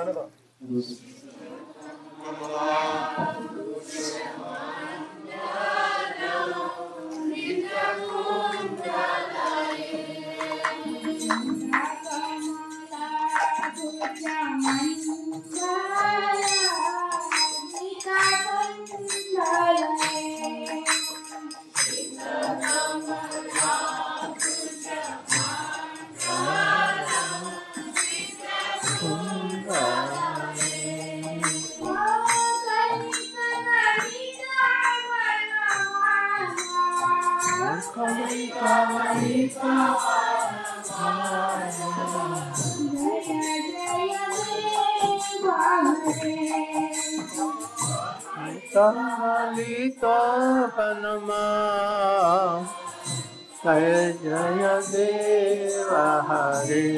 Jaya Jaya Deva Hare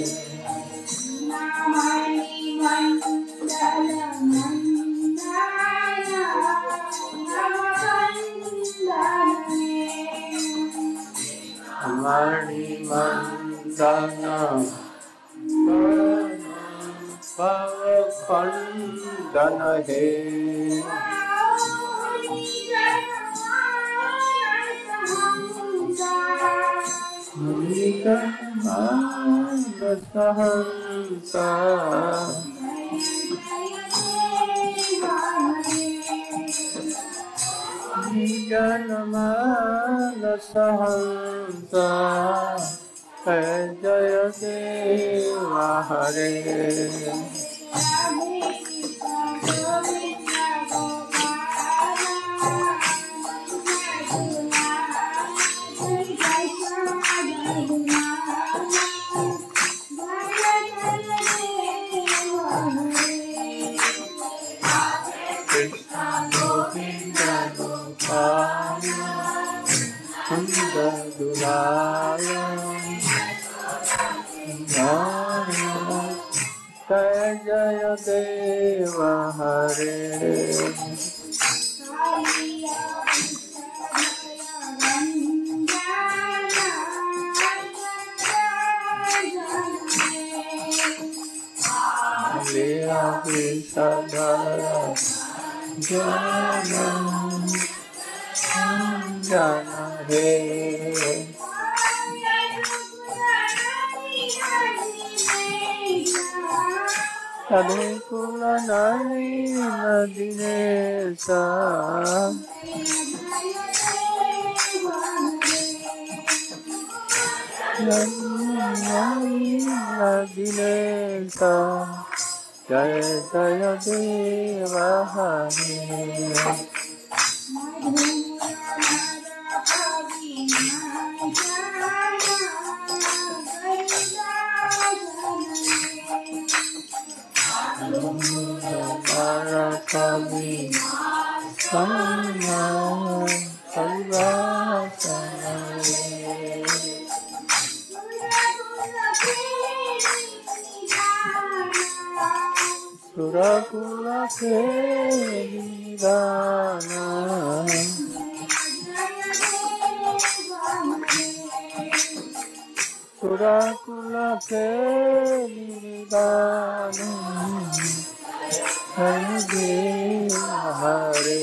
Mani Mandana Pavakandana He Sahansa Janamana Sahansa Jaya Deva Hare Jaya Jaya Deva Hare Leela Visadhara Jana Jana He Sadhe Kula Nani Nadinesa Nani Nadinesa Jaya Jaya Deva Hare Marakavi Samma Sarvasana Surakula Kedana Surakula Kedana Hare Hare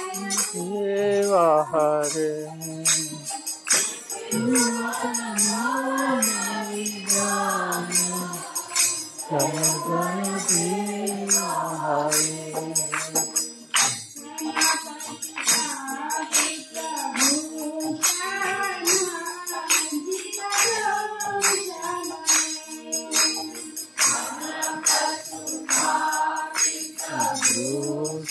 Hare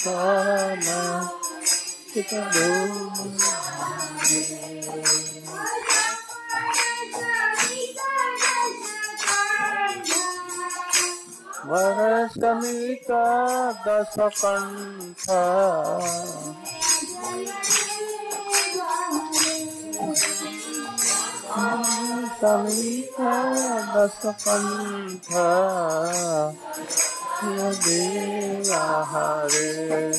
वरसमिता दशकंठ Samita दशकंठ देवा हरे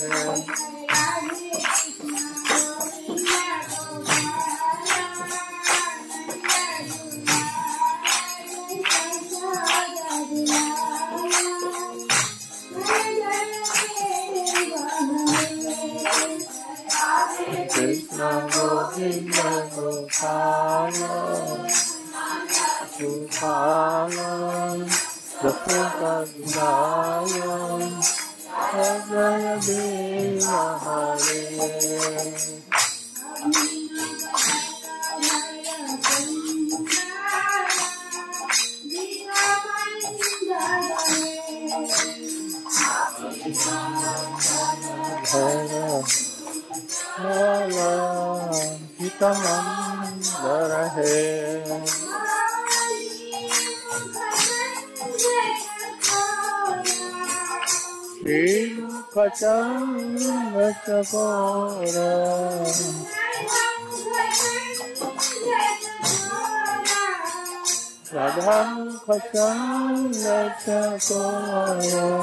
कृष्ण गोविंद गोपाल गोपाल जपदाय जय देव हरे हितमंदर है कचंग चकोर राधा कचंग चकोर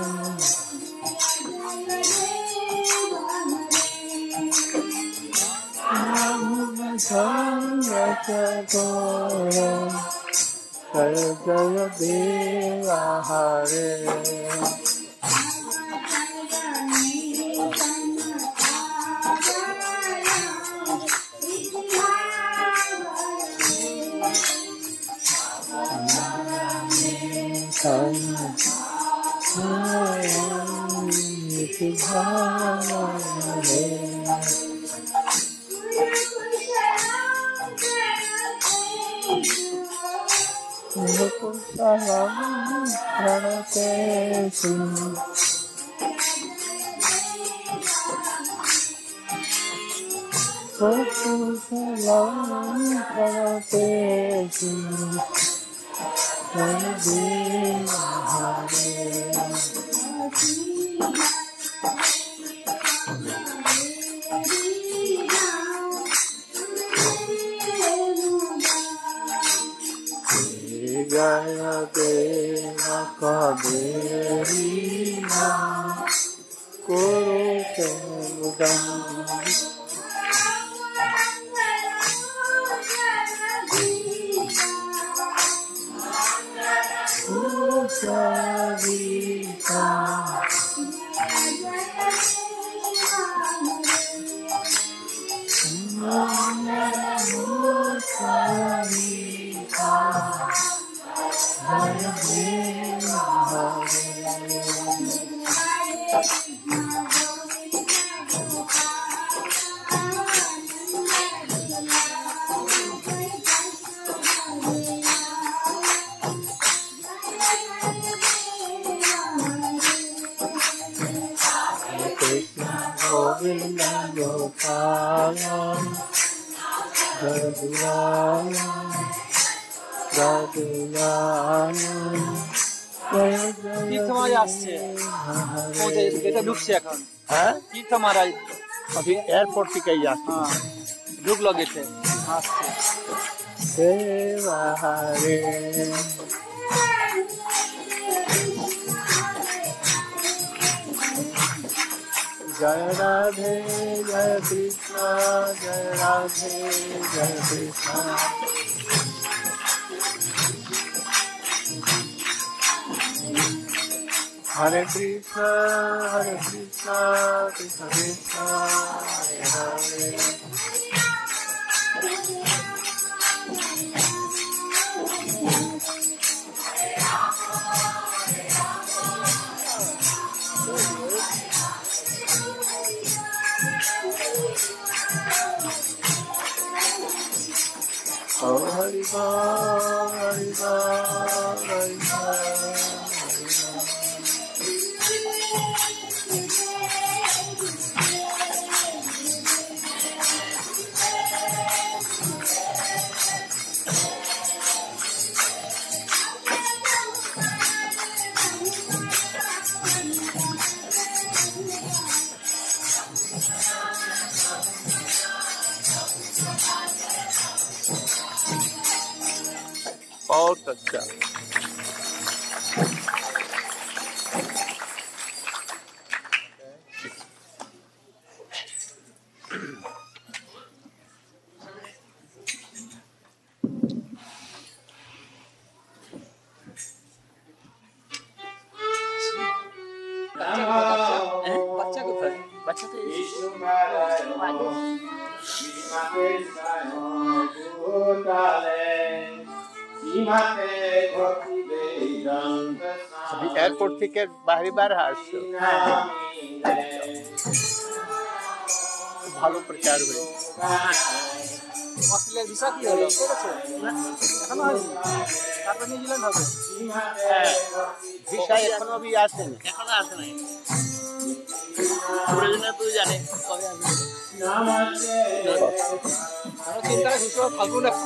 जय जय देवा हरे कुशलम प्रणतेषु कुशलम प्रणतेषु जय देव हरे जय देव कबीरी कुरुचंदम कुरुचंदीता गोविंद गोपाल जगुराय तीर्थ महाराज আসছে এটা ঢুকছে এখন হ্যাঁ तीर्थ महाराज अभी एयरपोर्ट থেকে আসছে হ্যাঁ ঢুকলো গেছে আসছে देवा हरे जय राधे जय कृष्ण जय राधे जय कृष्ण हरे कृष्ण कृष्ण कृष्ण हरे हरे हरि हरि हरि बहुत अच्छा। বাচ্চা কোথায়? বাচ্চা তো এয়ারপোর্ট থেকে বার আসছো। ভালো প্রচার হয়েছে। অস্ট্রেলিয়ার ভিসা কি হলো? করেছে? এখনো হয়নি। তারপর নিউজিল্যান্ড হবে। হ্যাঁ, ভিসা এখনো আসেনি। এখনো আসে নাই। তুই জানে কবে আসবে? আরো চিন্তা ঘুষো থাকবো না।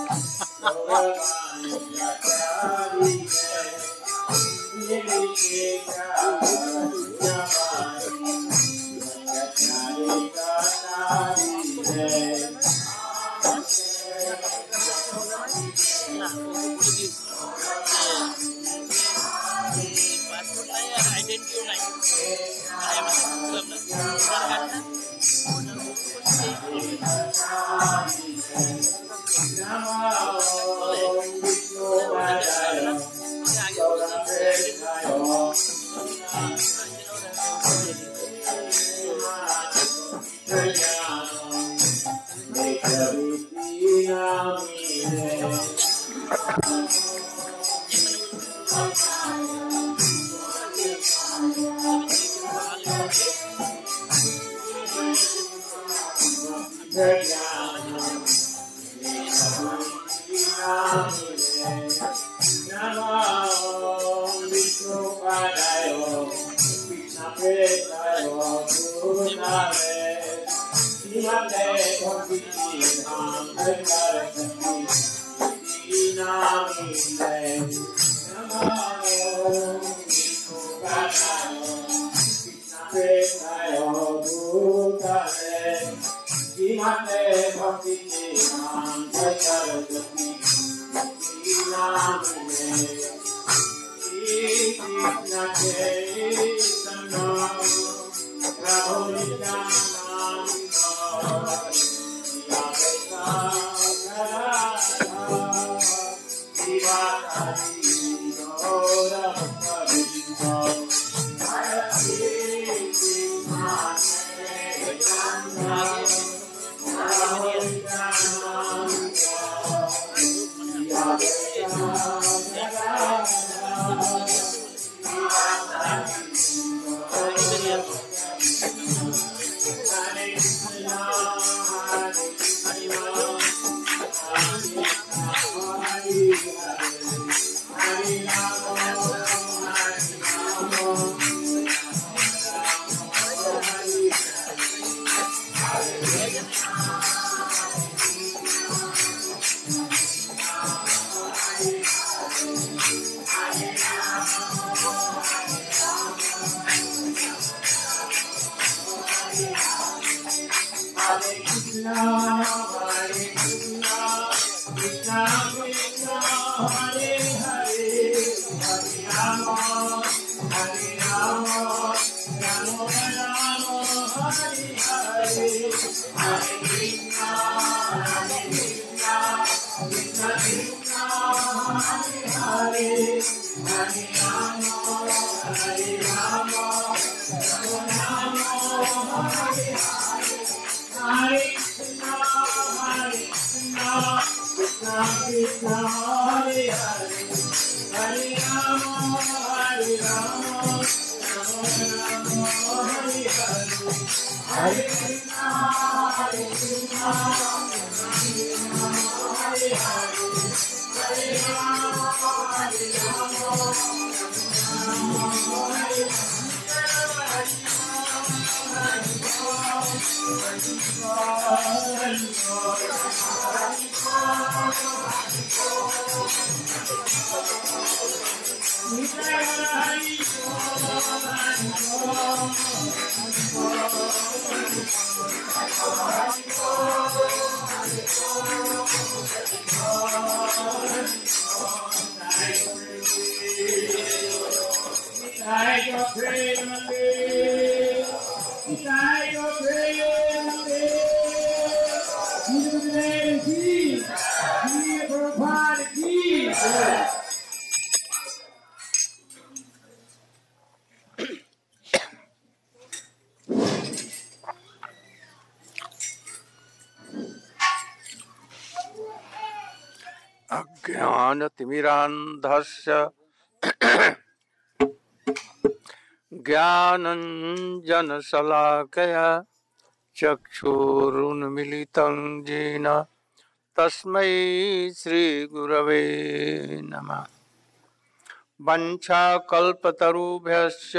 अज्ञानतिमिरान्धस्य ज्ञानञ्जनशलाकया चक्षुरुन्मिलितं येन तस्मै श्रीगुरवे नमः। वञ्चाकल्पतरुभ्यश्च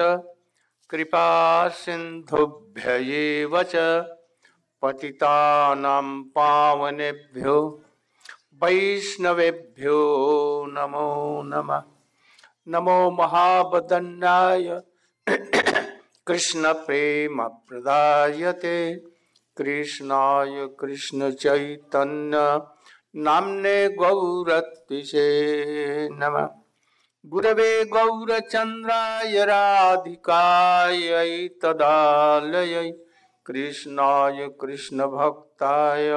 कृपासिन्धुभ्य एव च पतितानां पावनेभ्यो वैष्णवेभ्यो नमो नमः। नमो महावदन्याय कृष्ण प्रेम प्रदायते कृष्णाय कृष्ण चैतन्य नाम्ने गौरत्विषे नमः। गुरवे गौरचन्द्राय राधिकायै तदालयै कृष्णाय कृष्ण भक्ताय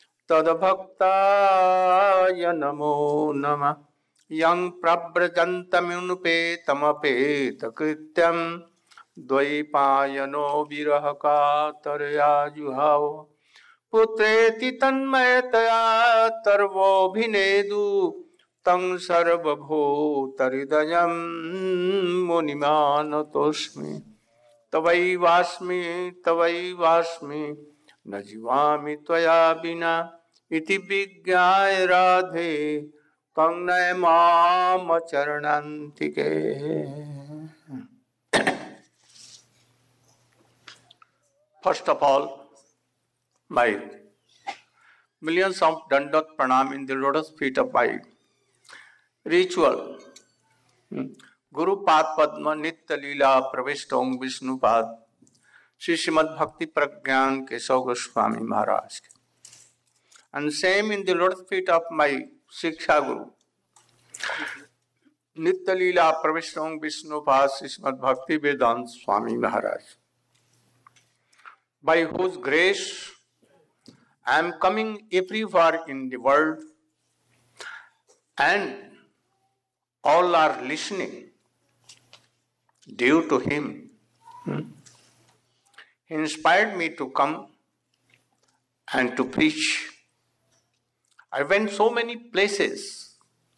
तद्भक्ताय नमो नमः। यं प्रव्रजन्तमुपेतमपेतकृत्यं द्वैपायनो विरह कातरया जुहाव पुत्रेति तन्मयतया तर्वोऽभिनेदु तं सर्वभूतहृदयं मुनिमानतोऽस्मि। तवैवास्मि न जीवामि त्वया विना इति विज्ञाय राधे त्वं नय माम चरणान्तिके। First of all, my millions of Dandat Pranam in the lotus feet of my ritual. Guru Pad Padma Nitya Leela Pravishta Vishnu Pad Shri Srimad Bhakti Pragyan Keshav Goswami Maharaj. And same in the lotus feet of my Shiksha Guru Nitya Leela Pravishta Vishnu Pad Shri Srimad Bhakti Vedanta Swami Maharaj, by whose grace I am coming everywhere in the world and all are listening due to him. He inspired me to come and to preach. I went so many places,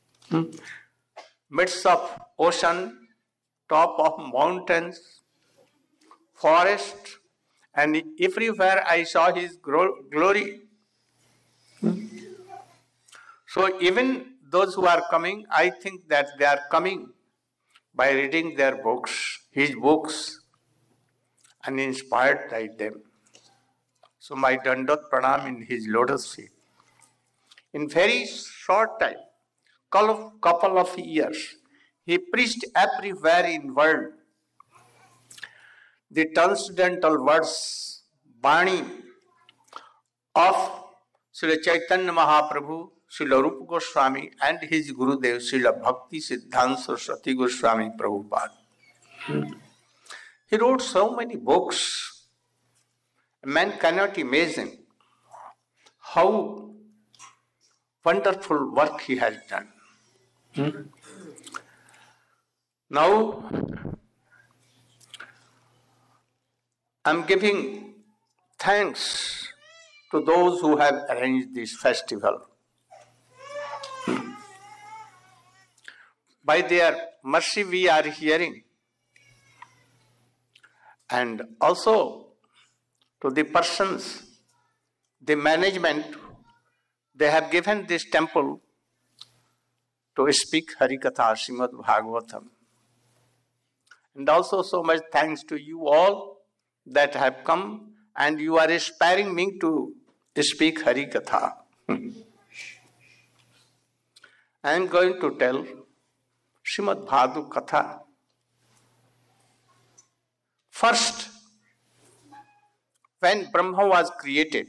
midst of ocean, top of mountains, forest, and everywhere I saw his glory. So even those who are coming, I think that they are coming by reading their books, his books, and inspired by them. So my Dandat Pranam in his lotus feet. In very short time, couple of years, he preached everywhere in world the transcendental words, Bani of Srila Chaitanya Mahaprabhu, Srila Rupa Goswami, and his Gurudev, Srila Bhakti Siddhanta Saraswati Goswami Prabhupada. He wrote so many books. Man cannot imagine how wonderful work he has done. Now, I am giving thanks to those who have arranged this festival. By their mercy we are hearing. And also to the persons, the management, they have given this temple to speak Harikatha Srimad Bhagavatam. And also so much thanks to you all that have come and you are sparing me to speak Hari Katha. I am going to tell Srimad Bhagavad Katha. First, when Brahma was created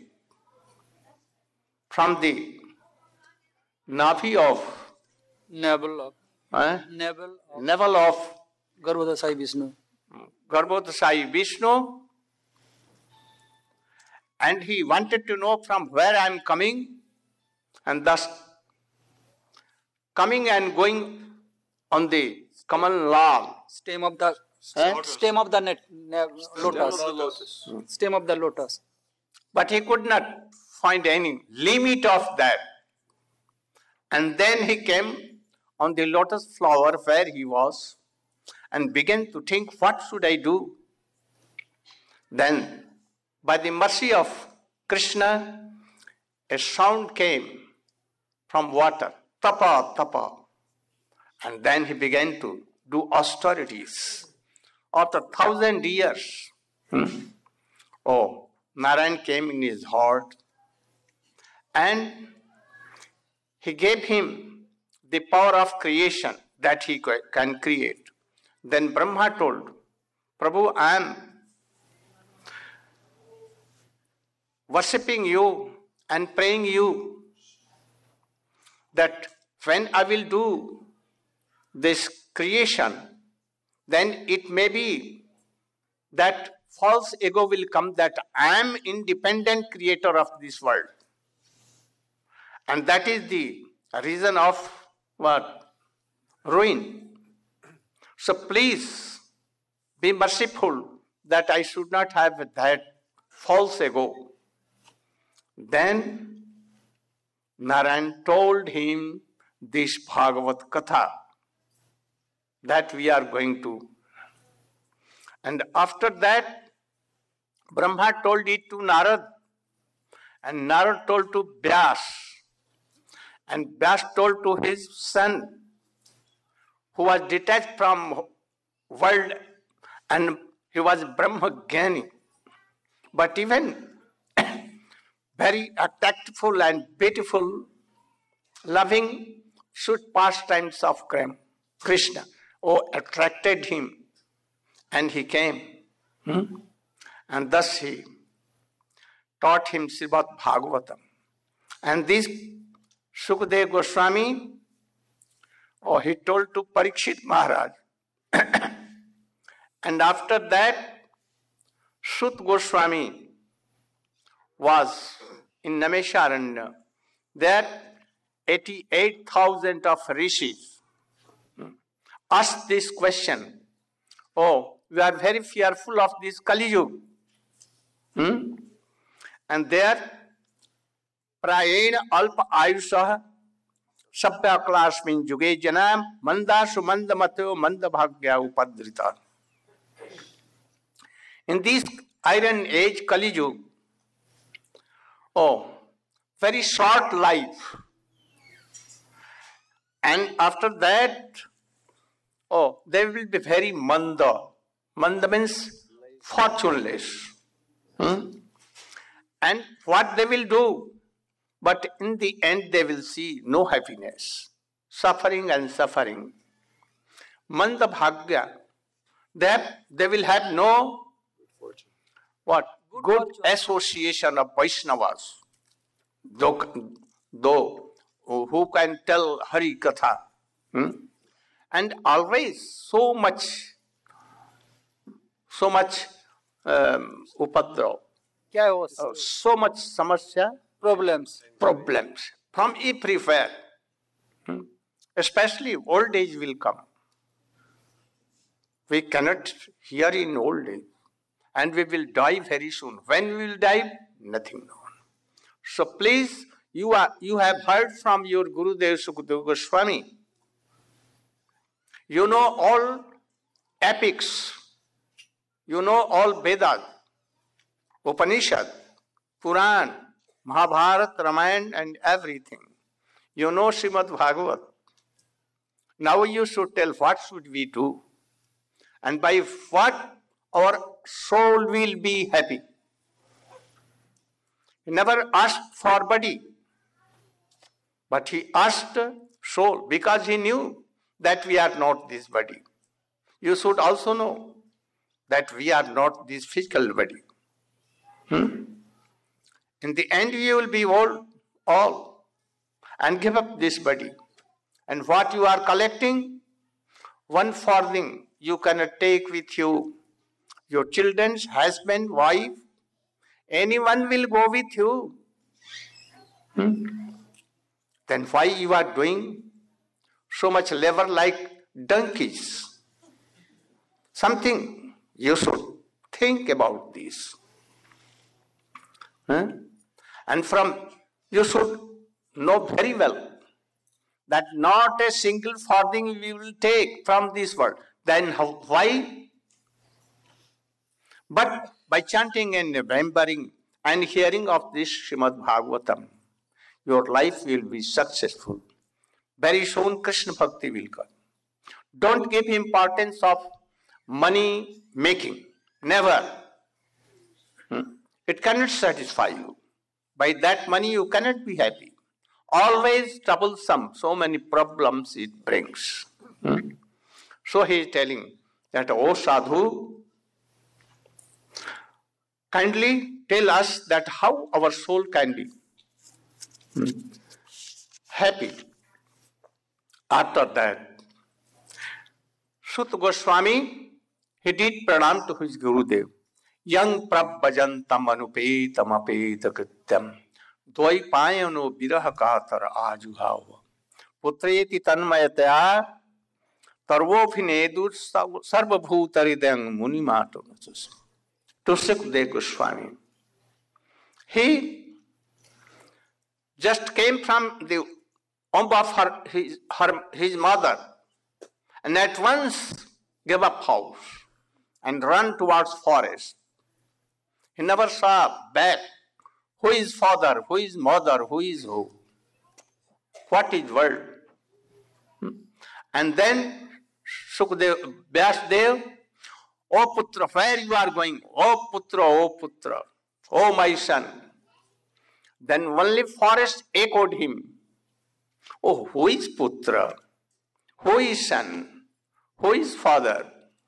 from the navi of navel of navel of Garbhodasai Vishnu. Garbhodasai Vishnu, and he wanted to know from where I am coming, and thus coming and going on the Kamal Lal. Stem of the lotus. Stem of the lotus. But he could not find any limit of that. And then he came on the lotus flower where he was and began to think, what should I do? Then, by the mercy of Krishna, a sound came from water, tapa, tapa. And then he began to do austerities. After 1,000 years, Narayan came in his heart and he gave him the power of creation that he can create. Then Brahma told, Prabhu, I am worshipping you and praying you that when I will do this creation, then it may be that false ego will come that I am independent creator of this world. And that is the reason of what? Ruin. So please be merciful that I should not have that false ego. Then Narayan told him this Bhagavad Katha that we are going to. And after that, Brahma told it to Narad, and Narad told to Vyas, and Vyas told to his son, who was detached from world, and he was Brahmagyani. But even very tactful and beautiful, loving, sweet pastimes of Krishna, attracted him, and he came. And thus he taught him Srimad Bhagavatam. And this Sukadeva Goswami, he told to Parikshit Maharaj. And after that, Sut Goswami was in Namesharanya. There, 88,000 of rishis asked this question. We are very fearful of this Kali Yuga. And there, Prayena Alpa Ayusha Sabya Klasmin Juge Janam Manda Sumanda Mateo Manda Bhagya Upadrita. In this iron age Kali Yuga, very short life. And after that, they will be very manda. Manda means fortuneless. And what they will do? But in the end they will see no happiness. Suffering and suffering. Manda bhagya. They will have no good association of Vaishnavas. Though who can tell Hari Katha. And always so much upadra, so much samasya, problems from everywhere. Especially old age will come. We cannot hear in old age, and we will die very soon. When we will die, nothing known. So please, you have heard from your Gurudev Sukadeva Goswami. You know all epics. You know all Vedas, Upanishad, Puran, Mahabharata, Ramayana, and everything. You know Srimad Bhagavat. Now you should tell what should we do, and by what our soul will be happy. He never asked for body, but he asked soul because he knew that we are not this body. You should also know that we are not this physical body. In the end, you will be all and give up this body. And what you are collecting, one farthing you cannot take with you. Your children's husband, wife, anyone will go with you. Then why you are doing so much labor like donkeys? Something you should think about this. And you should know very well that not a single farthing we will take from this world. Then why? But by chanting and remembering and hearing of this Srimad Bhagavatam, your life will be successful. Very soon Krishna Bhakti will come. Don't give importance of money making. Never. It cannot satisfy you. By that money you cannot be happy. Always troublesome. So many problems it brings. So he is telling that, O Sadhu, kindly tell us that how our soul can be happy. After that, Sut Goswami, he did pranam to his Gurudev. Yang prabhajantam anupetam apeta krityam dvai payano viraha katar ajuhava putreti tanmayataya tarvophinedur sarvabhutaridang munimato. To Sukadeva Goswami. He just came from the womb of his mother and at once gave up house and ran towards forest. He never saw back. Who is father? Who is mother? Who is who? What is world? And then Sukadeva, Vyasdev, O Putra, where you are going? O Putra, O my son. Then only forest echoed him. Oh, who is Putra? Who is son? Who is father?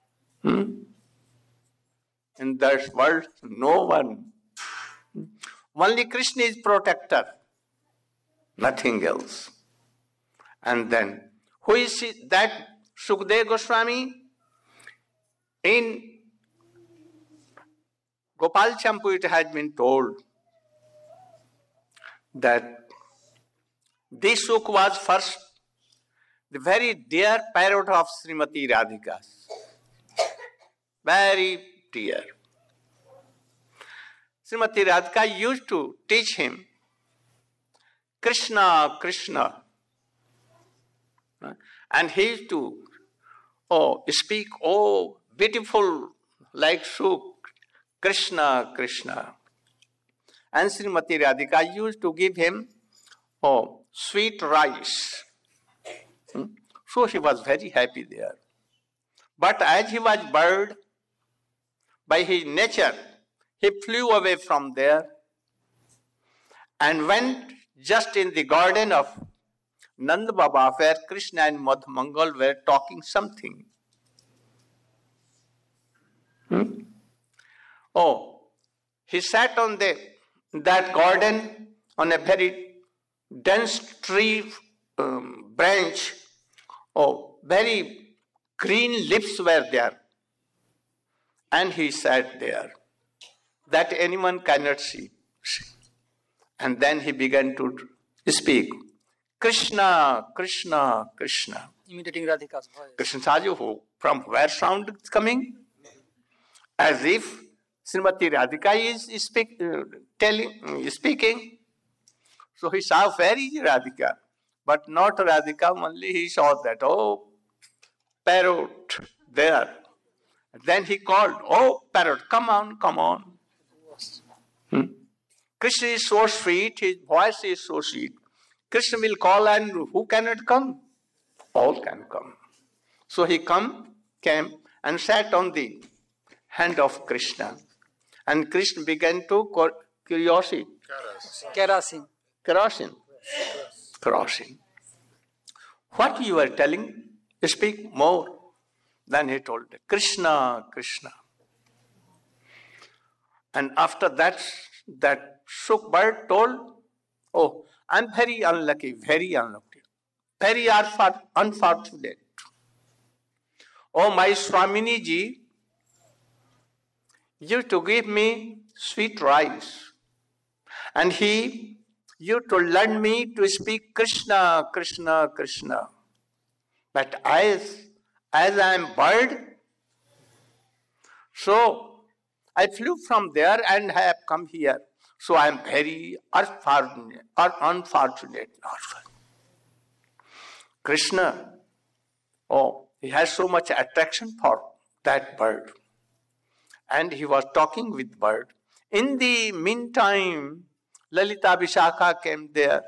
In that world, no one. Only Krishna is protector. Nothing else. And then, who is that Sukadeva Goswami? In Gopal Champu it has been told that this Suk was first the very dear parrot of Srimati Radhika. Very dear. Srimati Radhika used to teach him Krishna, Krishna. And he used to speak, beautiful like Suk, Krishna, Krishna. And Srimati Radhika used to give him sweet rice. So he was very happy there. But as he was bored by his nature, he flew away from there and went just in the garden of Nanda Baba, where Krishna and Madhamangal were talking something. He sat on that garden on a very dense tree branch. Very green leaves were there. And he sat there, that anyone cannot see. And then he began to speak, Krishna, Krishna, Krishna. Imitating Radhika's voice. Krishna Saju, from where sound is coming? As if Srimati Radhika is speaking. So he saw very Radhika, but not Radhika, only he saw that, parrot there. Then he called, parrot, come on. Krishna is so sweet, his voice is so sweet. Krishna will call and who cannot come? All can come. So he came and sat on the hand of Krishna. And Krishna began to curiosity. Kerosene. Kerosene. Crossing. What you are telling? Speak more. Then he told Krishna, Krishna. And after that, that shook bird told, oh, I'm very unlucky, very unfortunate. Oh, my Swamini ji, you to give me sweet rice. And you to learn me to speak Krishna, Krishna, Krishna. But as I am bird, so I flew from there and have come here. So I am very unfortunate. Krishna, oh, he has so much attraction for that bird. And he was talking with bird. In the meantime, Lalita Vishakha came there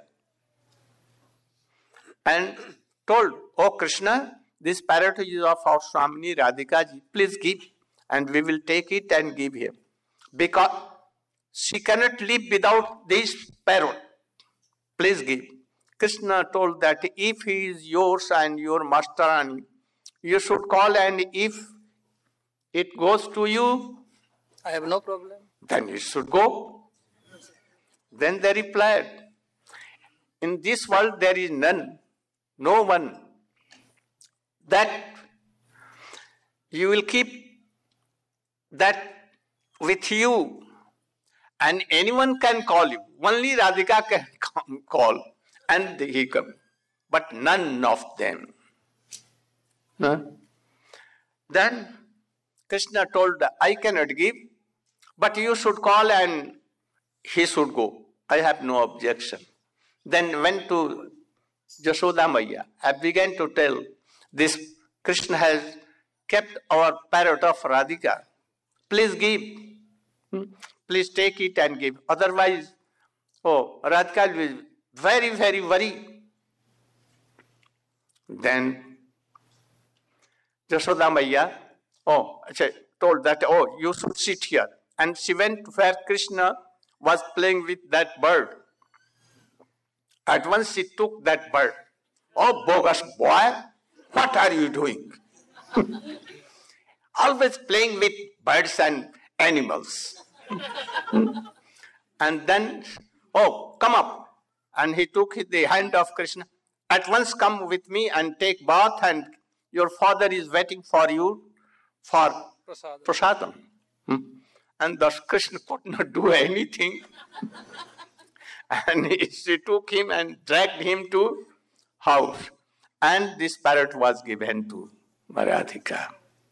and told, oh Krishna, this parrot is of our Swamini Radhika ji, please give. And we will take it and give him. Because she cannot live without this parrot. Please give. Krishna told that if he is yours and your master, you should call, and if it goes to you, I have no problem. then you should go. Then they replied, in this world there is none, no one, that you will keep that with you, and anyone can call you. Only Radhika can call, and he come, but none of them. Huh? Then Krishna told, I cannot give, but you should call and he should go. I have no objection. Then went to Jashoda Maya. I began to tell, this Krishna has kept our parrot of Radhika. Please give. Please take it and give. Otherwise, oh, Radhika will be very, very worried. Then Jashoda Maya, told that, oh, you should sit here. And she went where Krishna was playing with that bird. At once she took that bird. Oh, bogus boy, what are you doing? Always playing with birds and animals. And then, oh, come up. And he took the hand of Krishna. At once come with me and take bath, and your father is waiting for you for prasadam. And thus Krishna could not do anything. And she took him and dragged him to house. And this parrot was given to Radhika.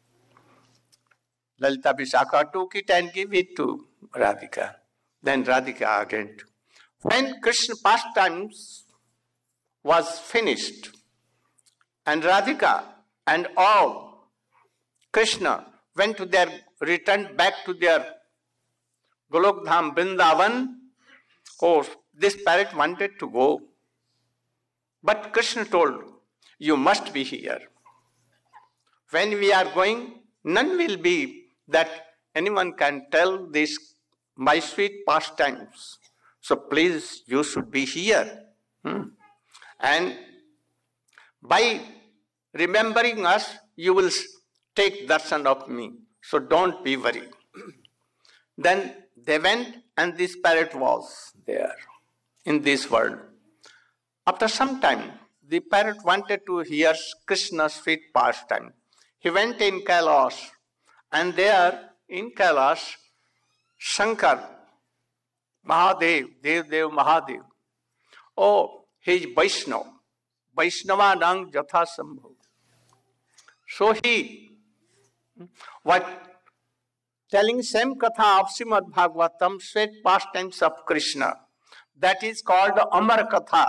Lalita Vishakha took it and gave it to Radhika. Then Radhika again. When Krishna pastimes was finished, and Radhika and all Krishna returned back to their Golok Dham Vrindavan. Oh, this parrot wanted to go. But Krishna told, you must be here. When we are going, none will be that anyone can tell this my sweet pastimes. So please, you should be here. And by remembering us, you will take darshan of me. So don't be worried. Then they went, and this parrot was there in this world. After some time, the parrot wanted to hear Krishna's sweet pastime. He went in Kailash, and there in Kailash, Shankar, Mahadev, Dev Mahadev, oh, he is Vaishnava. Vaishnava Nang Jatha Sambhav. So he was telling same katha of Srimad Bhagavatam, sweet pastimes of Krishna. That is called Amar Katha.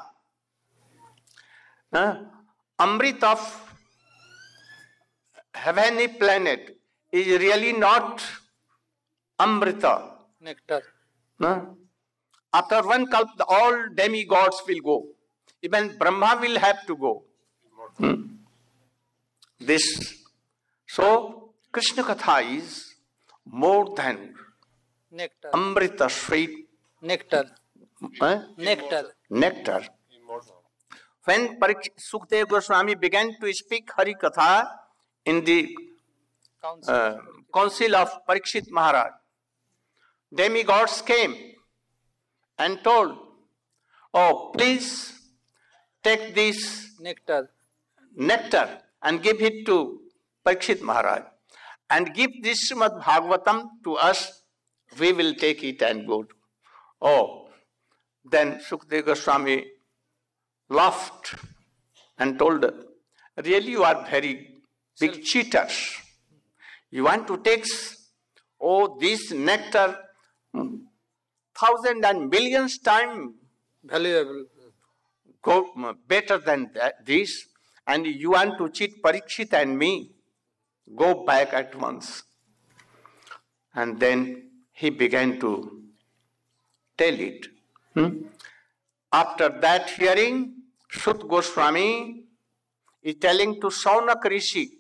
Amrit of heavenly planet is really not Amrita. Nectar. After one kalpa, all demigods will go. Even Brahma will have to go. So, Krishna Katha is more than Nectar. Amrita, sweet Nectar. Nectar. nectar. When Sukadeva Goswami began to speak Hari Katha in the council of Parikshit Maharaj, demigods came and told, "Oh, please take this Nectar. nectar and give it to Parikshit Maharaj and give this Srimad Bhagavatam to us. We will take it and go to." Oh, then Sukadeva Goswami laughed and told, "Really, you are very big cheaters. You want to take, this nectar 1,000 and millions times Valuable. better than this, and you want to cheat Parikshit and me. Go back at once." And then he began to tell it. After that hearing, Sut Goswami is telling to Saunak Rishi,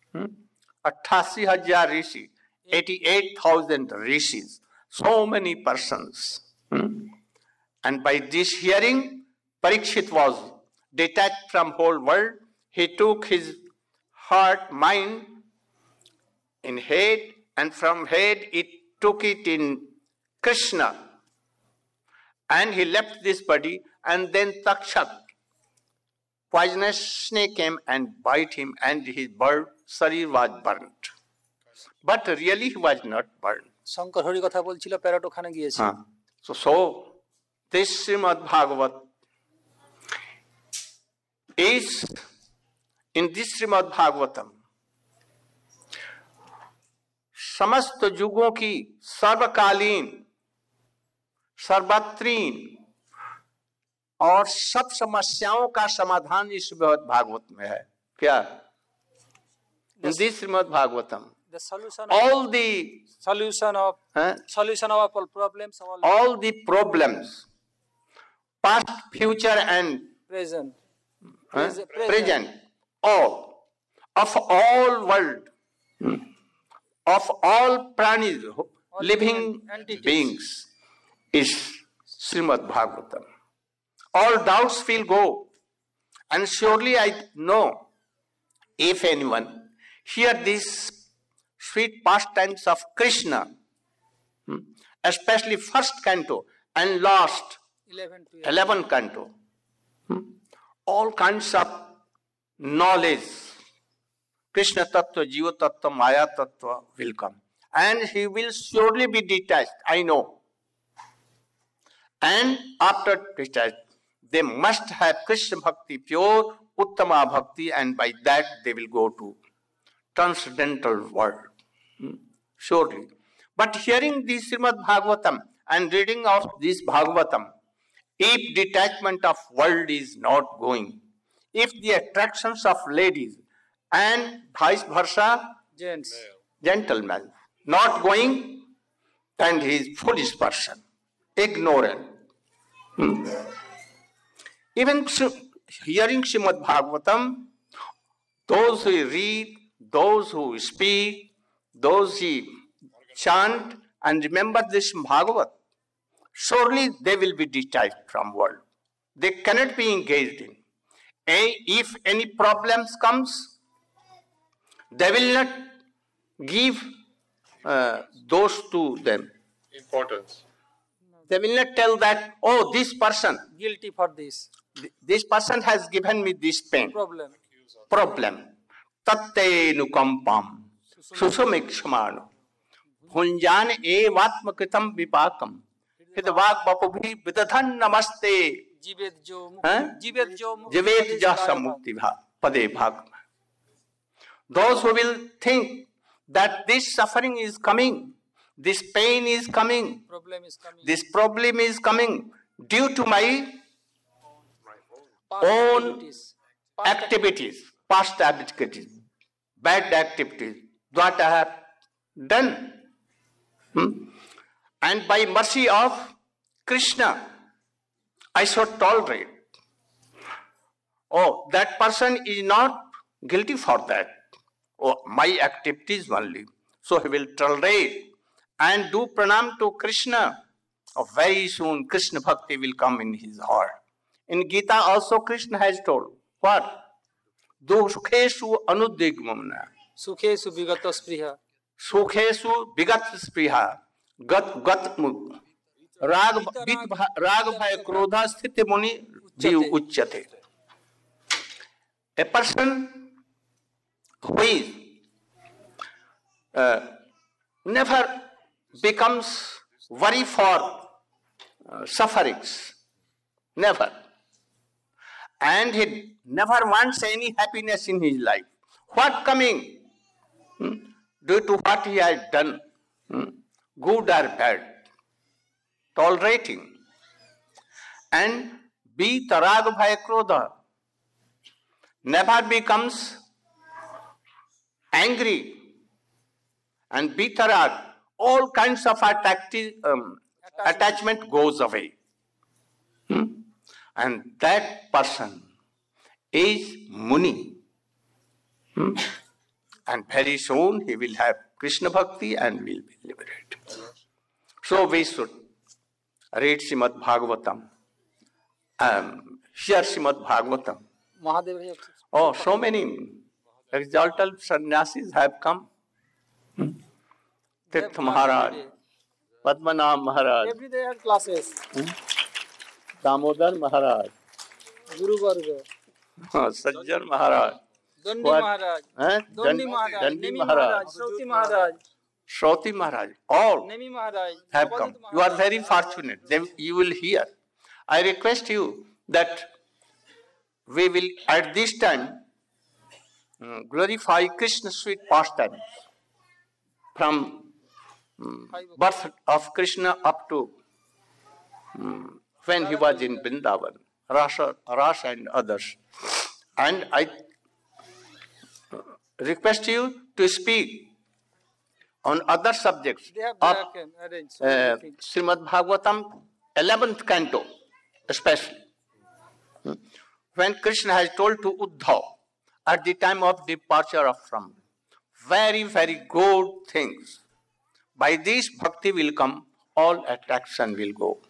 88,000 Rishi, 88,000 Rishis, so many persons. And by this hearing, Parikshit was detached from whole world. He took his heart, mind in head, and from head it took it in Krishna. And he left this body, and then Takshak, poisonous snake, came and bite him, and his sharir was burnt. But really he was not burnt. Shankar Hari কথা বলছিল, parrot ওখানে গিয়েছে। So this Srimad Bhagavat is, in this Srimad Bhagavatam, समस्त युगों की सर्वकालीन, सर्वत्रीन और सब समस्याओं का समाधान इस श्रीमद् भागवत में है। क्या? In this Srimad Bhagavatam, The solution all the solution of all problems, all the problems, past, future, and present, present, all of all world, of all pranis, living entities, beings, is Srimad Bhagavatam. All doubts will go, and surely I know, if anyone hear these sweet pastimes of Krishna, especially first canto and last 11 canto, all kinds of knowledge, Krishna Tattva, Jiva Tattva, Maya Tattva will come. And he will surely be detached, I know. And after detached, they must have Krishna Bhakti, pure Uttama Bhakti, and by that they will go to transcendental world. Surely. But hearing this Srimad Bhagavatam and reading of this Bhagavatam, if detachment of world is not going, if the attractions of ladies and vice versa, gentlemen, not going, then he is foolish person, ignorant. Even hearing Srimad Bhagavatam, those who read, those who speak, those who chant and remember this Bhagavat, surely they will be detached from world. They cannot be engaged in. If any problems comes, they will not give those to them. Importance. They will not tell that, oh, this person, guilty for this this person has given me this pain, problem. Tatte nukampam, susumikshmano, hunjan evatmakritam vipakam, hidvak bapubhi vidadhan namaste, jivet jasamukti pade bhagam. Those who will think that this suffering is coming, this pain is coming, this problem is coming due to my own activities, past activities, bad activities, what I have done. And by mercy of Krishna, I should tolerate. Oh, that person is not guilty for that. Oh, my activities only. So he will tolerate and do pranam to Krishna. very soon Krishna Bhakti will come in his heart. In Gita also Krishna has told, what? Dukheshu anudigmamna. सुखेषु विगत स्पृहा Sukhesu vigat spriha. Gat rag bhaya krodha sthiti muni jiv uchyate. A person who is never becomes worry for sufferings, never, and he never wants any happiness in his life. What coming? Due to what he has done, good or bad, tolerating, and be tarag bhaya krodha, never becomes angry, and be tarag, all kinds of attachment goes away. And that person is Muni. And very soon he will have Krishna Bhakti and will be liberated. So we should read Srimad Bhagavatam, hear Srimad Bhagavatam. Mahadev Oh, so many exalted sannyasis have come. Tirtha Maharaj, Padmanabh Maharaj, every day have classes Damodar Maharaj, Guru Varga Sajjan Maharaj, Dandi What? Maharaj Dandi Maharaj Dandi Nemi Maharaj, Shroti Maharaj Shroti Maharaj, all Nemi Maharaj have come. You are very fortunate. You will hear. I request you that we will at this time glorify Krishna's sweet pastimes from birth of Krishna up to when he was in Vrindavan, Rasa and others. And I request you to speak on other subjects They have of arranged so many things. Srimad Bhagavatam, 11th canto, especially. When Krishna has told to Uddhav at the time of departure from very, very good things. By this bhakti will come, all attraction will go.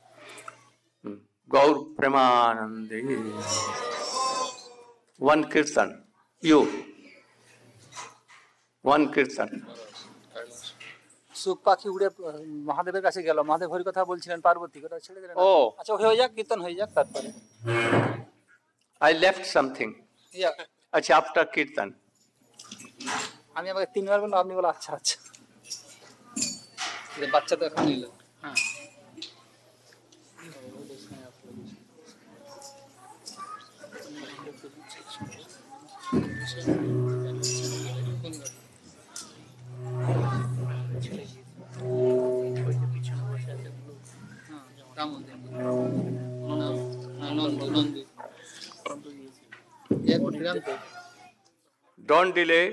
Gaur Premanande. One kirtan. You. One kirtan. সুখ পাখি উড়ে মহাদেবের কাছে গেল মহাদেব হরি কথা বলছিলেন পার্বতী কথা ছেড়ে দিলেন ও। আচ্ছা হয়ে যাক কীর্তন হয়ে যাক তারপরে I left something. Yeah Acha, after kirtan. আমি আমাকে তিনবার বললাম আপনি বলো আচ্ছা আচ্ছা বাচ্চা তো এখন নিল হ্যাঁ Don't delay.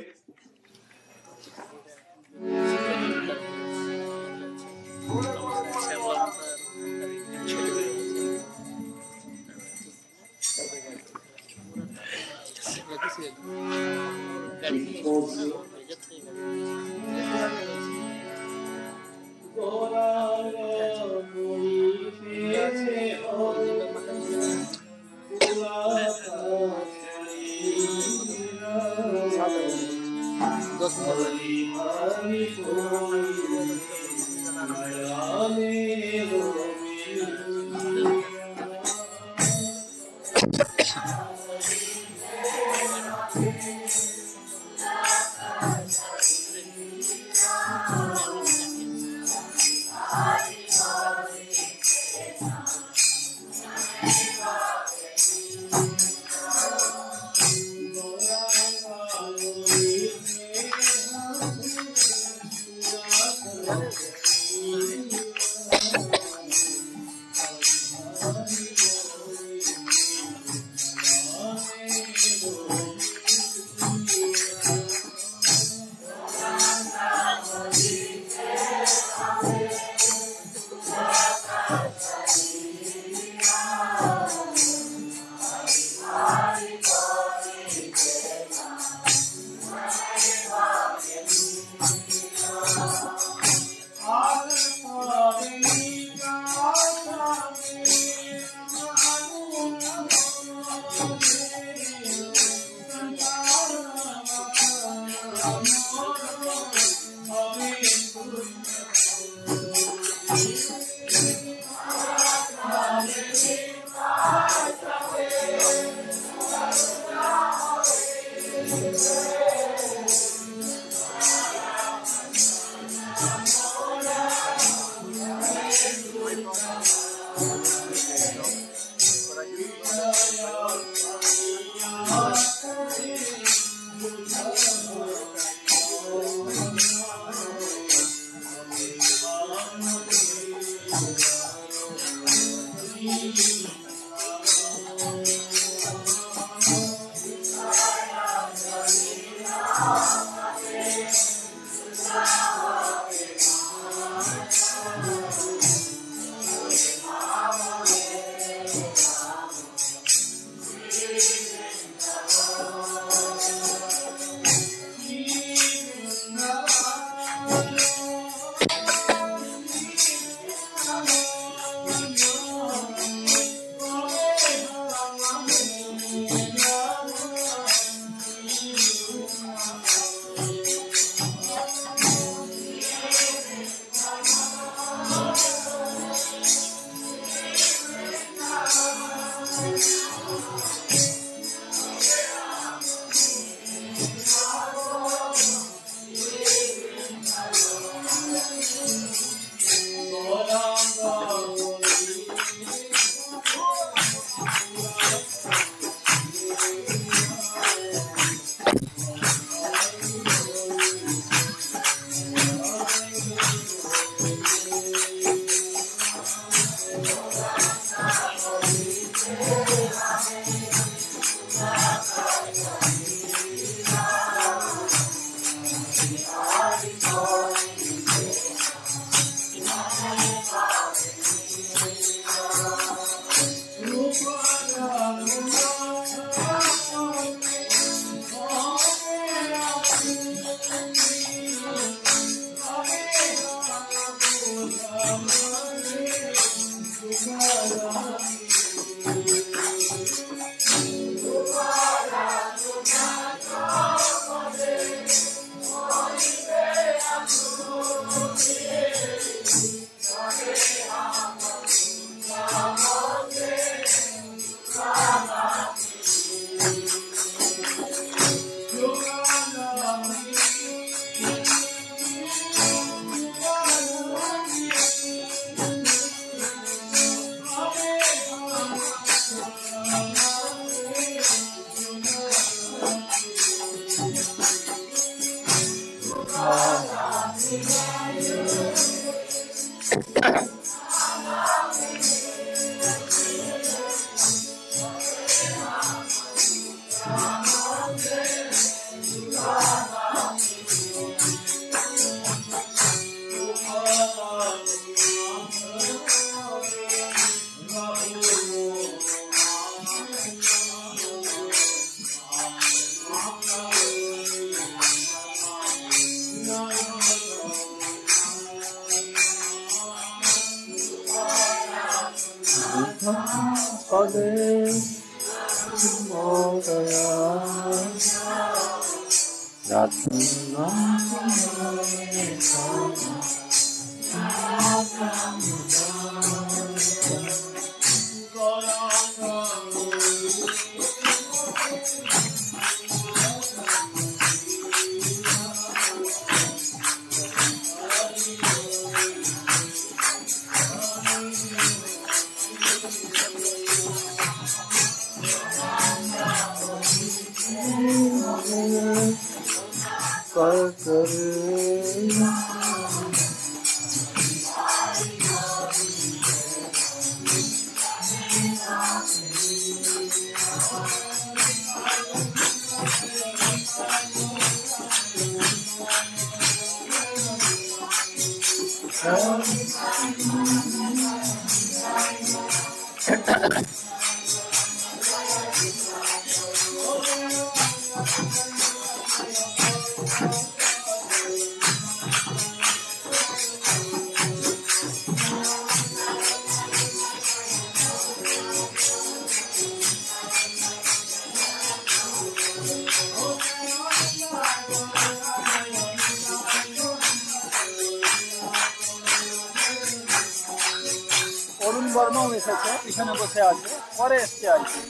বর্মাও এসেছে, পিছনে বসে আছে, পরে এসছে আর কি,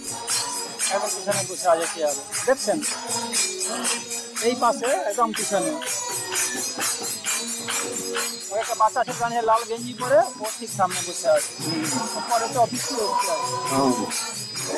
এখন পিছনে বসে আছে কে হবে দেখছেন, এই পাশে একদম পিছনে একটা বাতাসের গানে লাল গেঞ্জি পরে ও ঠিক সামনে বসে আছে। পরে তো অফিস করে এসছে আর কি।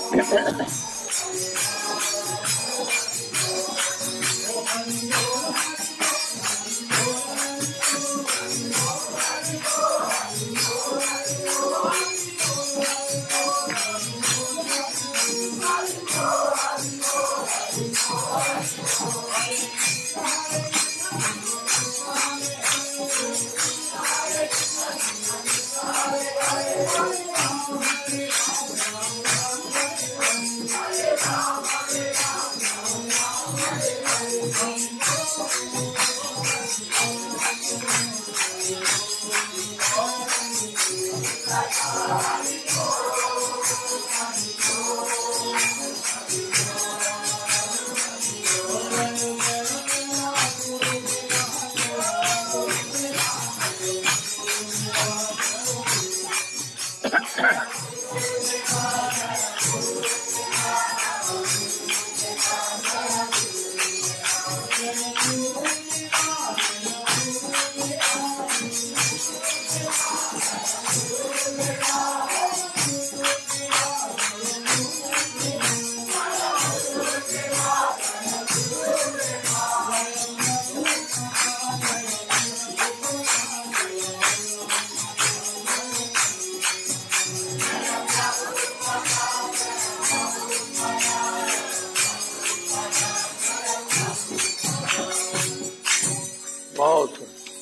बहुत.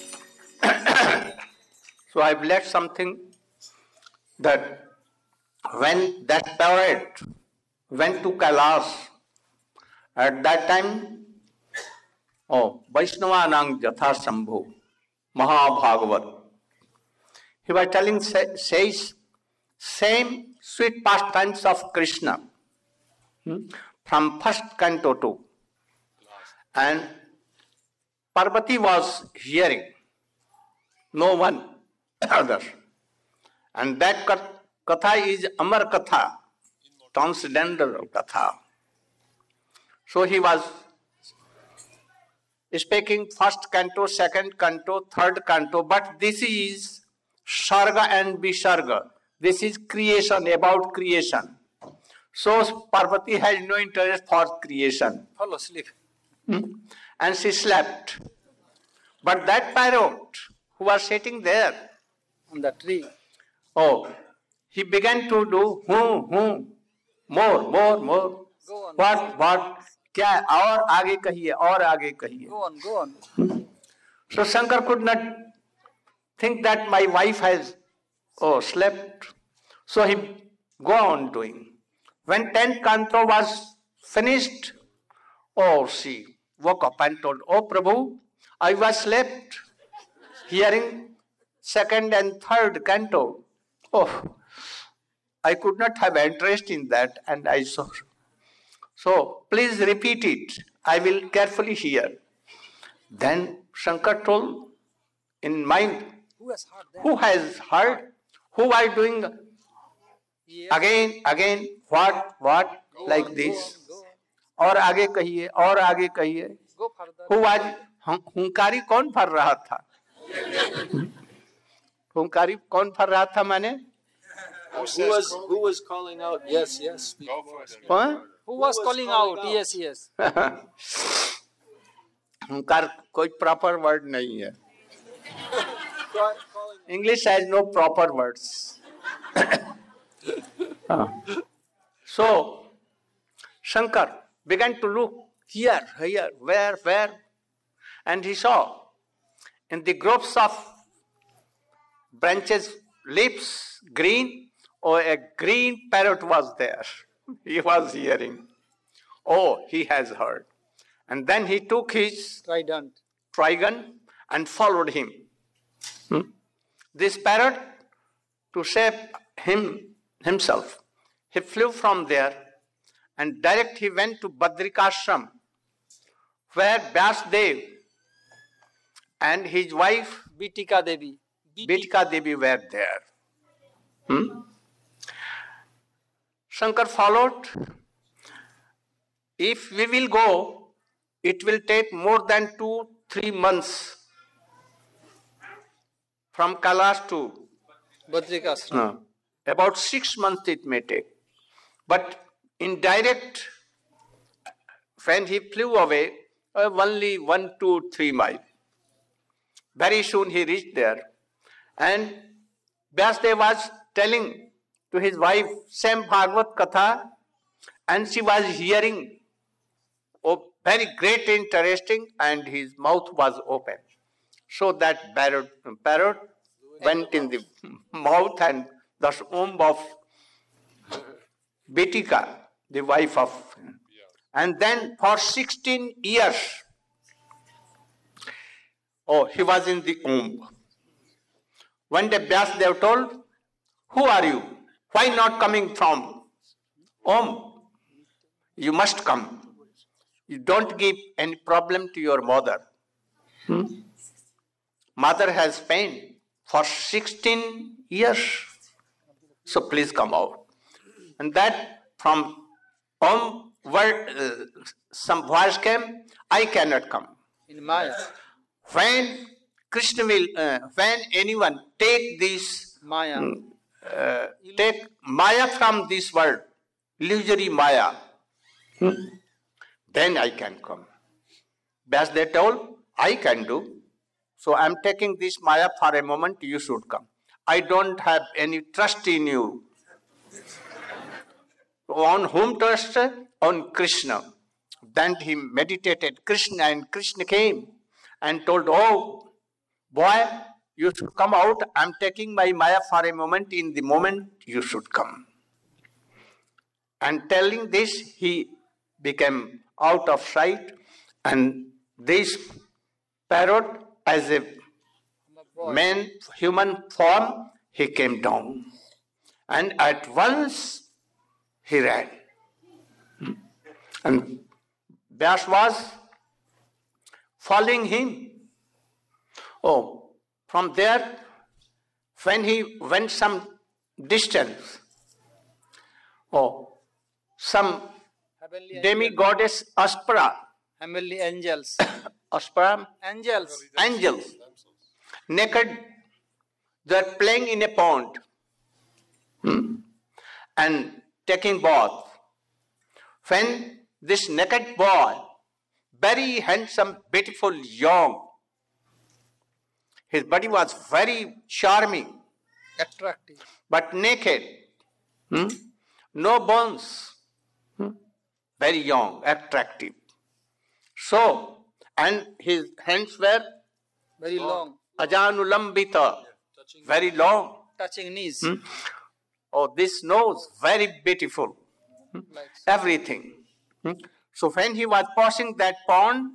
So I've left something that when that parrot went to Kailash, at that time, Vaishnavanang Jatha Sambhu, Mahabhagavat, he was telling, says, same sweet pastimes of Krishna from first canto to, and Parvati was hearing, no one other. And that katha is Amar Katha, transcendental Katha. So he was speaking first canto, second canto, third canto, but this is Sarga and Visarga. This is creation, about creation. So Parvati has no interest for creation. Fall asleep. And she slept. But that parrot who was sitting there, On the tree. he began to do more. Go on. What? क्या? और आगे कहिए, और आगे कहिए. Go on. So Shankar could not think that my wife has slept. So he go on doing. When 10th canto was finished, she woke up and told, "Oh Prabhu, I was slept hearing second and third canto. I could not have interest in that, and I saw. So please repeat it. I will carefully hear." Then Shankar told in mind, Who has heard that? who has heard? Who are doing Yes. again, what, like this? और आगे कहिए, और आगे कहिए. Go further. Who was हुंकारी कौन भर रहा था? हुंकारी कौन भर रहा था माने? Who was calling out? Yes, speak more. हाँ? Who was calling out? Yes. हुंकार कोई प्रॉपर वर्ड नहीं है. Calling English has no proper words. So Shankar began to look here, where, and he saw in the groups of branches, leaves, green, a green parrot was there. He was hearing. He has heard. And then he took his Trident. trigon and followed him. This parrot, to save himself, he flew from there and direct he went to Badrikashram, where Vyasdev and his wife Bitika Devi. Bitika Devi were there. Shankar followed. If we will go, it will take more than 2-3 months from Kailash to Badrikashram. about 6 months it may take. But in direct, when he flew away, only 1, 2, 3 miles. Very soon he reached there. And Vyasdev was telling to his wife same Bhagavad Katha, and she was hearing, oh, very great interesting, and his mouth was open. So that parrot went in the mouth, and the womb of Betika, the wife of, and then for 16 years, he was in the womb. One day Vyasdev told, who are you? Why not coming from home? You must come. You don't give any problem to your mother. Mother has pain for 16 years. So please come out. And that from home word, some voice came, I cannot come. In Maya. When Krishna will, when anyone take this, Maya. take Maya from this world, illusory Maya, then I can come. As they told, I can do. So I am taking this Maya for a moment, you should come. I don't have any trust in you. On whom trust? On Krishna. Then he meditated Krishna, and Krishna came and told, oh, boy, you should come out. I am taking my Maya for a moment. In the moment, you should come. And telling this, he became out of sight, and this parrot, as a man, human form, he came down. And at once, he ran. And Vyas was following him. Oh, from there, when he went some distance, some demi-goddess Aspara, Heavenly angels. Aspara, Angels. naked, they are playing in a pond and taking bath. When this naked boy, very handsome, beautiful, young, his body was very charming, Attractive. but naked, no bones, very young, attractive. So, and his hands were Very long. ajanulambita, very long. Touching knees. This nose, very beautiful, Like everything. So when he was passing that pond,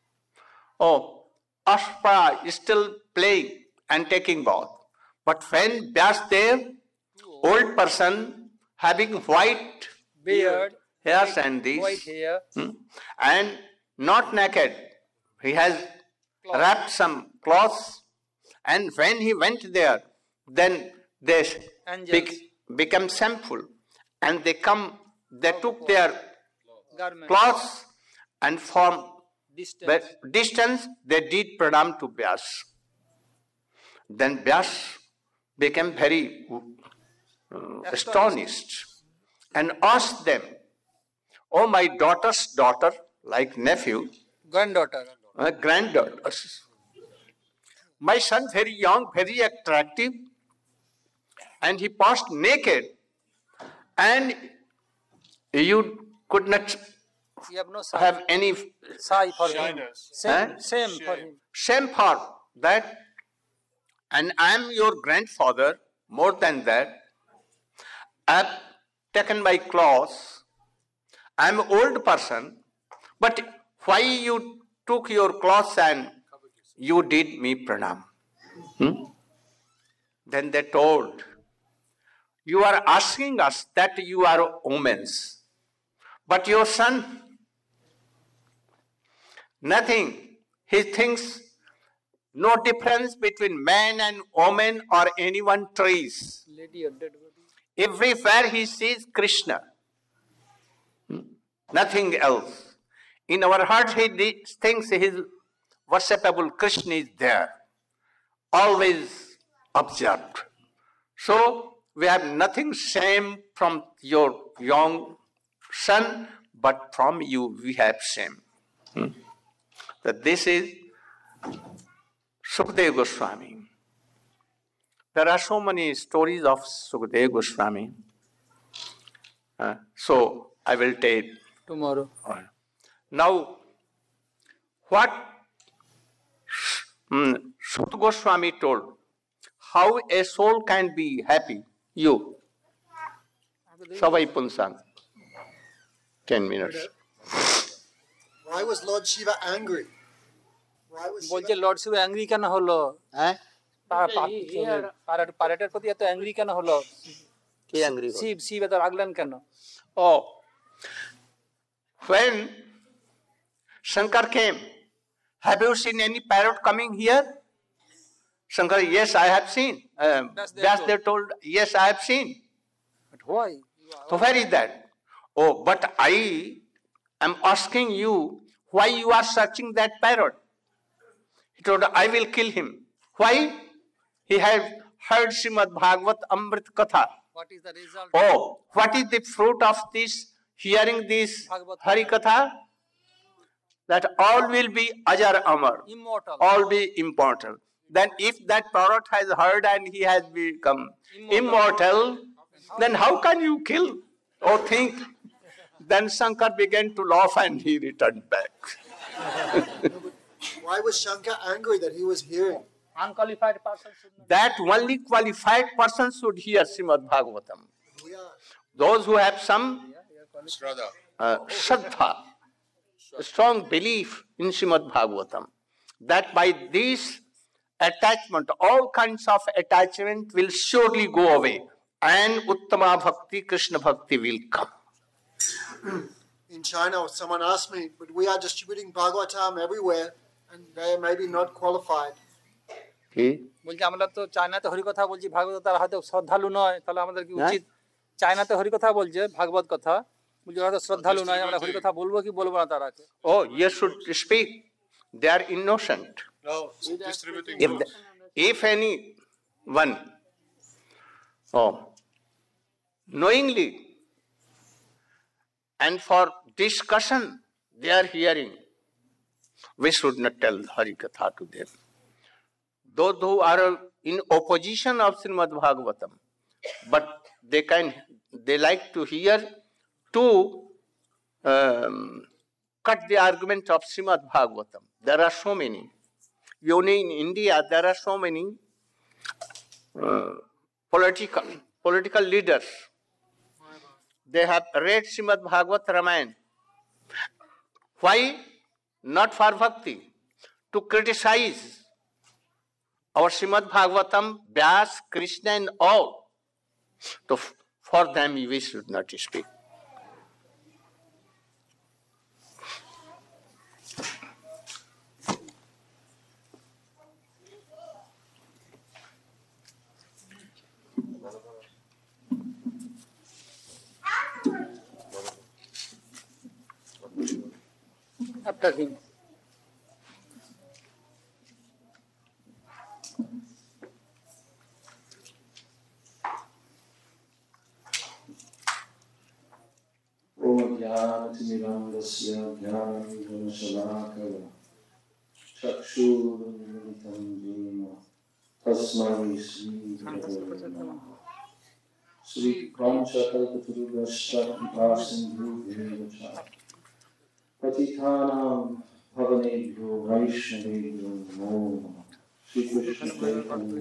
Ashpa is still playing and taking bath. But when Vyasdev, old person, having white beard. hairs and this, White hair. and not naked, he has wrapped some cloths, and when he went there, then they Angels. become shameful, and they took their Garment. cloths, and from Distance. distance they did pranam to Vyas. Then Vyas became very astonished and asked them, oh, my daughter's daughter, like nephew, Granddaughter. granddaughters, my son very young, very attractive, and he passed naked, and you could not You have no sai. have any Sai for him. Shyness. Same for him. shame for that, and I am your grandfather. More than that, I have taken my clothes. I am an old person, but why you took your clothes and you did me pranam? Then they told, you are asking us that you are omens, but your son, nothing. He thinks no difference between man and woman or anyone trees. Lady or dead body. Everywhere he sees Krishna. Nothing else. In our heart he thinks his worshipable Krishna is there. Always observed. So we have nothing shame from your young son, but from you we have shame. That this is Sukadeva Goswami. There are so many stories of Sukadeva Goswami. So I will tell tomorrow. Now, what Sukadeva Goswami told, how a soul can be happy. You. Savai Punsang. 10 minutes. Why was Lord Shiva angry? Why was বলছে lord Shiva angry কেন হলো? হ্যাঁ পারেটের প্রতি এত angry কেন হলো? কে angry হল? শিব এত রাগলেন কেন? Oh, when Shankar came, have you seen any parrot coming here? Shankar, yes, I have seen. Vyasdev told, yes, I have seen. But why? So where is that? Oh, but I am asking you why you are searching that parrot. He told, I will kill him. Why? He has heard Srimad Bhagavat Amrit Katha. What is the result? Oh, what is the fruit of this, hearing this Hari Katha? That all will be Ajar Amar. Immortal. All be immortal. Then if that parrot has heard and he has become immortal, then how can you kill or think? Then Shankar began to laugh and he returned back. Why was Shankar angry that he was hearing? Unqualified person should not. That only qualified person should hear Srimad Bhagavatam. Yeah. Those who have some Shraddha, strong belief in Srimad Bhagavatam, that by this attachment, all kinds of attachment will surely go away and Uttama Bhakti, Krishna Bhakti will come. In China, someone asked me, but we are distributing Bhagavatam everywhere and they are maybe not qualified. বলছি আমরা তো চায়নাতে হরিকথা বলছি, ভাগবত তারা হয়তো শ্রদ্ধালু নয়, তাহলে আমাদের কি উচিত? চায়নাতে হরিকথা বলছে, ভাগবত কথা বলছি, ওরা তো শ্রদ্ধালু নয়, আমরা হরিকথা বলবো কি বলবো না তারাকে? Oh, you should speak. They are innocent. No, distributing If any one, knowingly and for discussion they are hearing, we should not tell Harikatha to them. Those who are in opposition of Srimad Bhagavatam, but they like to hear to cut the argument of Srimad Bhagavatam. There are so many. Only in India there are so many political leaders. They have read Srimad Bhagavat Ramayana. Why? Not for bhakti, to criticize our Srimad Bhagavatam, Vyas, Krishna and all. So for them we should not speak. After him. ज्ञानतिमिरान्धस्य ज्ञानविघ्नशलाकया चक्षुरुन्मिलितं येन तस्मै श्रीगुरवे नमः। श्रीकाञ्चकल्पतरुश्च कृपासिन्धुभ्येव च पतितानां भवनेभ्यो वैष्णवेभ्यो नमो नमः। श्रीकृष्ण चैतन्य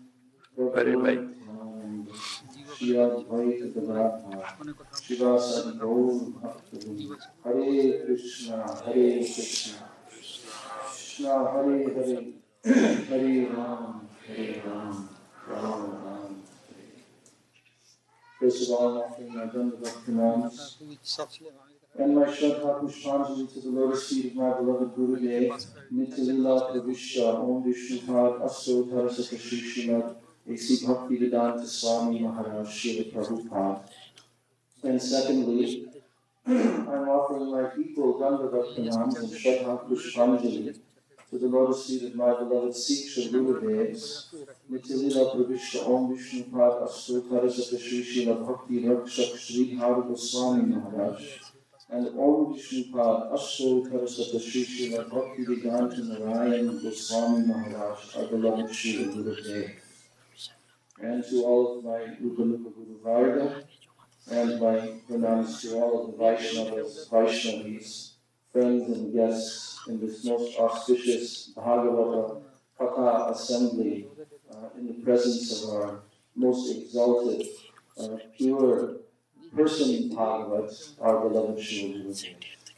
श्री अद्वैत गदाधर शिवासादि गौर भक्तवृंद। हरे कृष्ण कृष्ण हरे हरे, हरे राम राम राम हरे। First of all, offering my Dandavat pranams and my Shraddha Pushpanjali to the lotus feet of my beloved Gurudev, Nityalila Pravishya Om Vishnupad Asodhara Satashi Srimad A.C. Bhaktivedanta Swami Maharaj Srila Prabhupada. And secondly, I'm offering my equal Dandavat pranams and Shraddha Pushpanjali to the lotus feet of my beloved Sikh Shri Gurudevs, Nitilila Pravishta Om Vishnu Pad Astotara Sri Srila Bhakti Rakshak Sri Hari Goswami Maharaj, and Om Vishnu Pad Astotara Sri Srila Bhakti Vedanta Narayan Goswami Maharaj, our beloved Shri Gurudev. And to all of my Rupa Nupa Guru Varga, and my pranams to all of the Vaishnavas, Vaishnavis, friends and guests in this most auspicious Bhagavata Katha assembly in the presence of our most exalted, pure person Bhagavat, our beloved Srila Gurudev.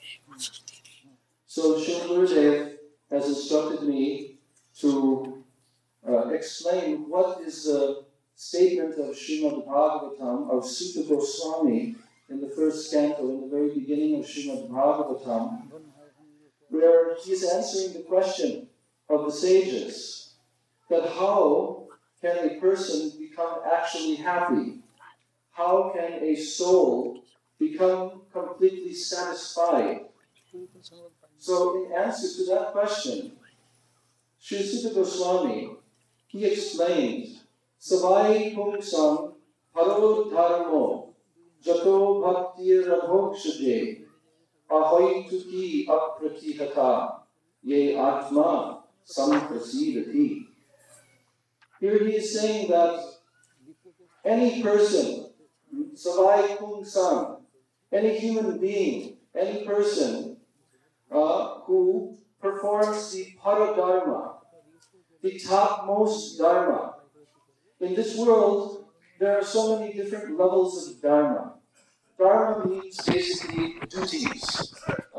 So Srila Gurudev has instructed me to explain what is the statement of Srimad Bhagavatam of Sutta Goswami in the first canto, in the very beginning of Srimad Bhagavatam, where he is answering the question of the sages that how can a person become actually happy? How can a soul become completely satisfied? So in answer to that question, Sri Sutta Goswami, he explained, Savai Pungsam Haro Dharmo Jato Bhakti Radhokshaje Ahoy Tuki Apratihata Ye Atma Samprasidati. Here he is saying that any person, Savai Pungsam, any human being, any person who performs the Paradharma, the topmost Dharma. In this world, there are so many different levels of Dharma. Dharma means basically duties,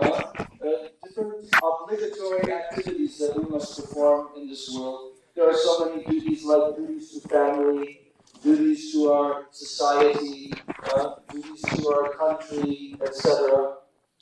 different obligatory activities that we must perform in this world. There are so many duties, like duties to family, duties to our society, duties to our country, etc.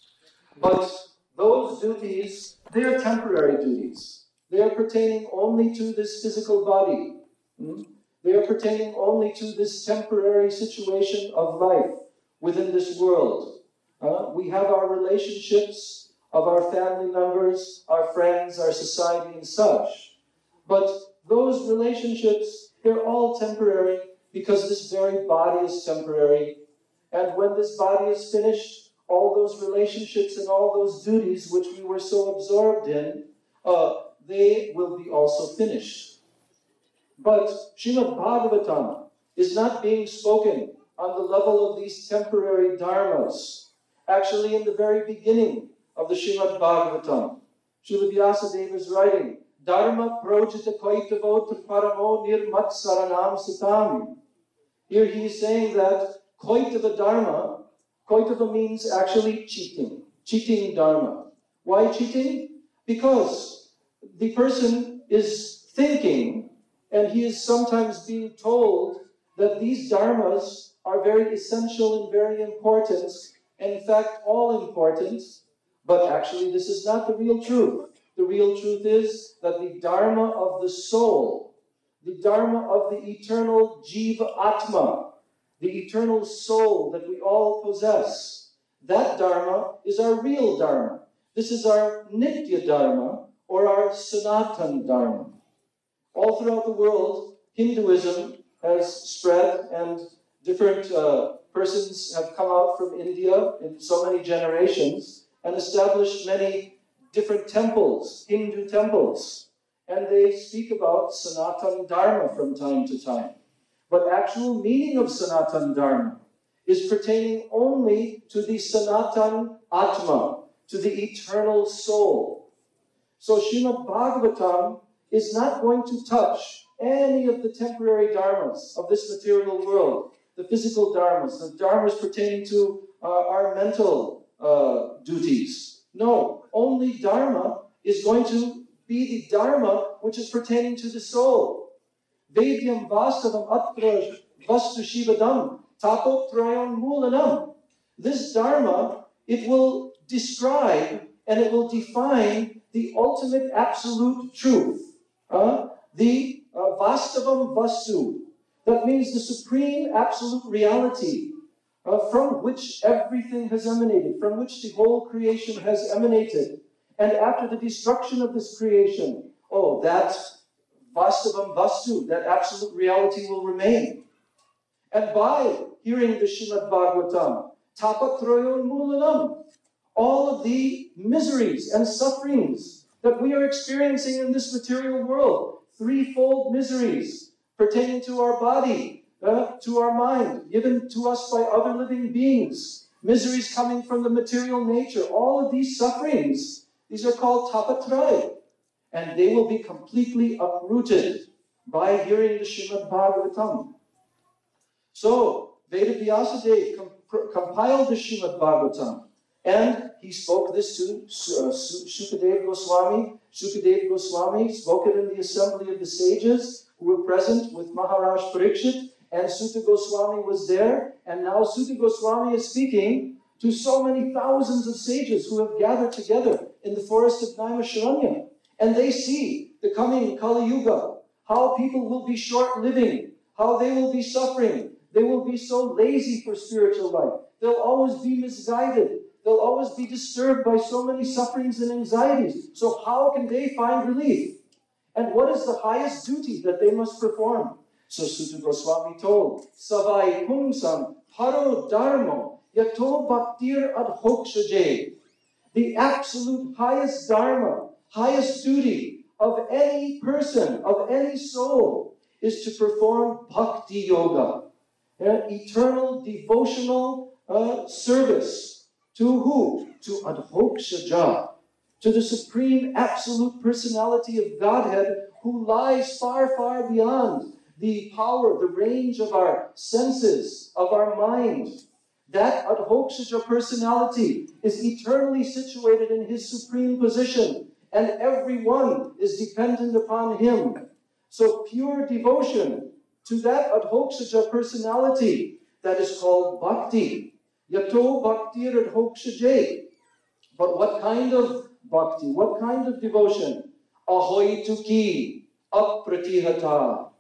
But those duties, they are temporary duties. They are pertaining only to this physical body. They are pertaining only to this temporary situation of life within this world. We have our relationships of our family members, our friends, our society, and such. But those relationships, they're all temporary because this very body is temporary. And when this body is finished, all those relationships and all those duties which we were so absorbed in, they will be also finished. But Srimad Bhagavatam is not being spoken on the level of these temporary dharmas. Actually, in the very beginning of the Srimad Bhagavatam, Srila Vyasadeva is writing, Dharma projita koitavot paramo nirmat saranam satam. Here he is saying that koitava dharma, koitava means actually cheating dharma. Why cheating? Because the person is thinking, and he is sometimes being told that these dharmas are very essential and very important, and in fact all important, but actually this is not the real truth. The real truth is that the dharma of the soul, the dharma of the eternal Jiva Atma, the eternal soul that we all possess, that dharma is our real dharma. This is our Nitya dharma, or our Sanatan dharma. All throughout the world, Hinduism has spread, and different persons have come out from India in so many generations and established many different temples, Hindu temples. And they speak about Sanatan Dharma from time to time. But actual meaning of Sanatan Dharma is pertaining only to the Sanatan Atma, to the eternal soul. So Srimad Bhagavatam is not going to touch any of the temporary dharmas of this material world, the physical dharmas, the dharmas pertaining to our mental duties. No, only dharma is going to be the dharma which is pertaining to the soul. Vedyam vastavam atra vastu shivadam tapotrayan mulanam. This dharma, it will describe and it will define the ultimate absolute truth. The vastavam vastu. That means the supreme absolute reality from which everything has emanated, from which the whole creation has emanated. And after the destruction of this creation, that Vastavam Vastu, that absolute reality will remain. And by hearing the Srimad Bhagavatam, Tapatroyon Mulanam, all of the miseries and sufferings that we are experiencing in this material world, threefold miseries pertaining to our body, to our mind, given to us by other living beings, miseries coming from the material nature, all of these sufferings, these are called tapatraya, and they will be completely uprooted by hearing the Srimad Bhagavatam. So, Vedavyasa compiled the Srimad Bhagavatam, and he spoke this to Shukadeva Goswami. Shukadeva Goswami spoke it in the assembly of the sages who were present with Maharaj Parikshit, and Suta Goswami was there, and now Suta Goswami is speaking to so many thousands of sages who have gathered together in the forest of Naimisharanya. And they see the coming Kali Yuga, how people will be short-living, how they will be suffering. They will be so lazy for spiritual life. They'll always be misguided. They'll always be disturbed by so many sufferings and anxieties. So how can they find relief? And what is the highest duty that they must perform? So Suta Goswami told, Savai Pungsam Paro Dharmo Yato Bhaktir Adhokshaje. The absolute highest dharma, highest duty of any person, of any soul, is to perform bhakti yoga, eternal devotional service. To who? To Adhokshaja, to the Supreme Absolute Personality of Godhead, who lies far, far beyond the power, the range of our senses, of our mind. That Adhokshaja personality is eternally situated in his supreme position, and everyone is dependent upon him. So pure devotion to that Adhokshaja personality, that is called bhakti. Yato bhaktir adhokshaje. But what kind of bhakti? What kind of devotion? Ahoituki apratihata.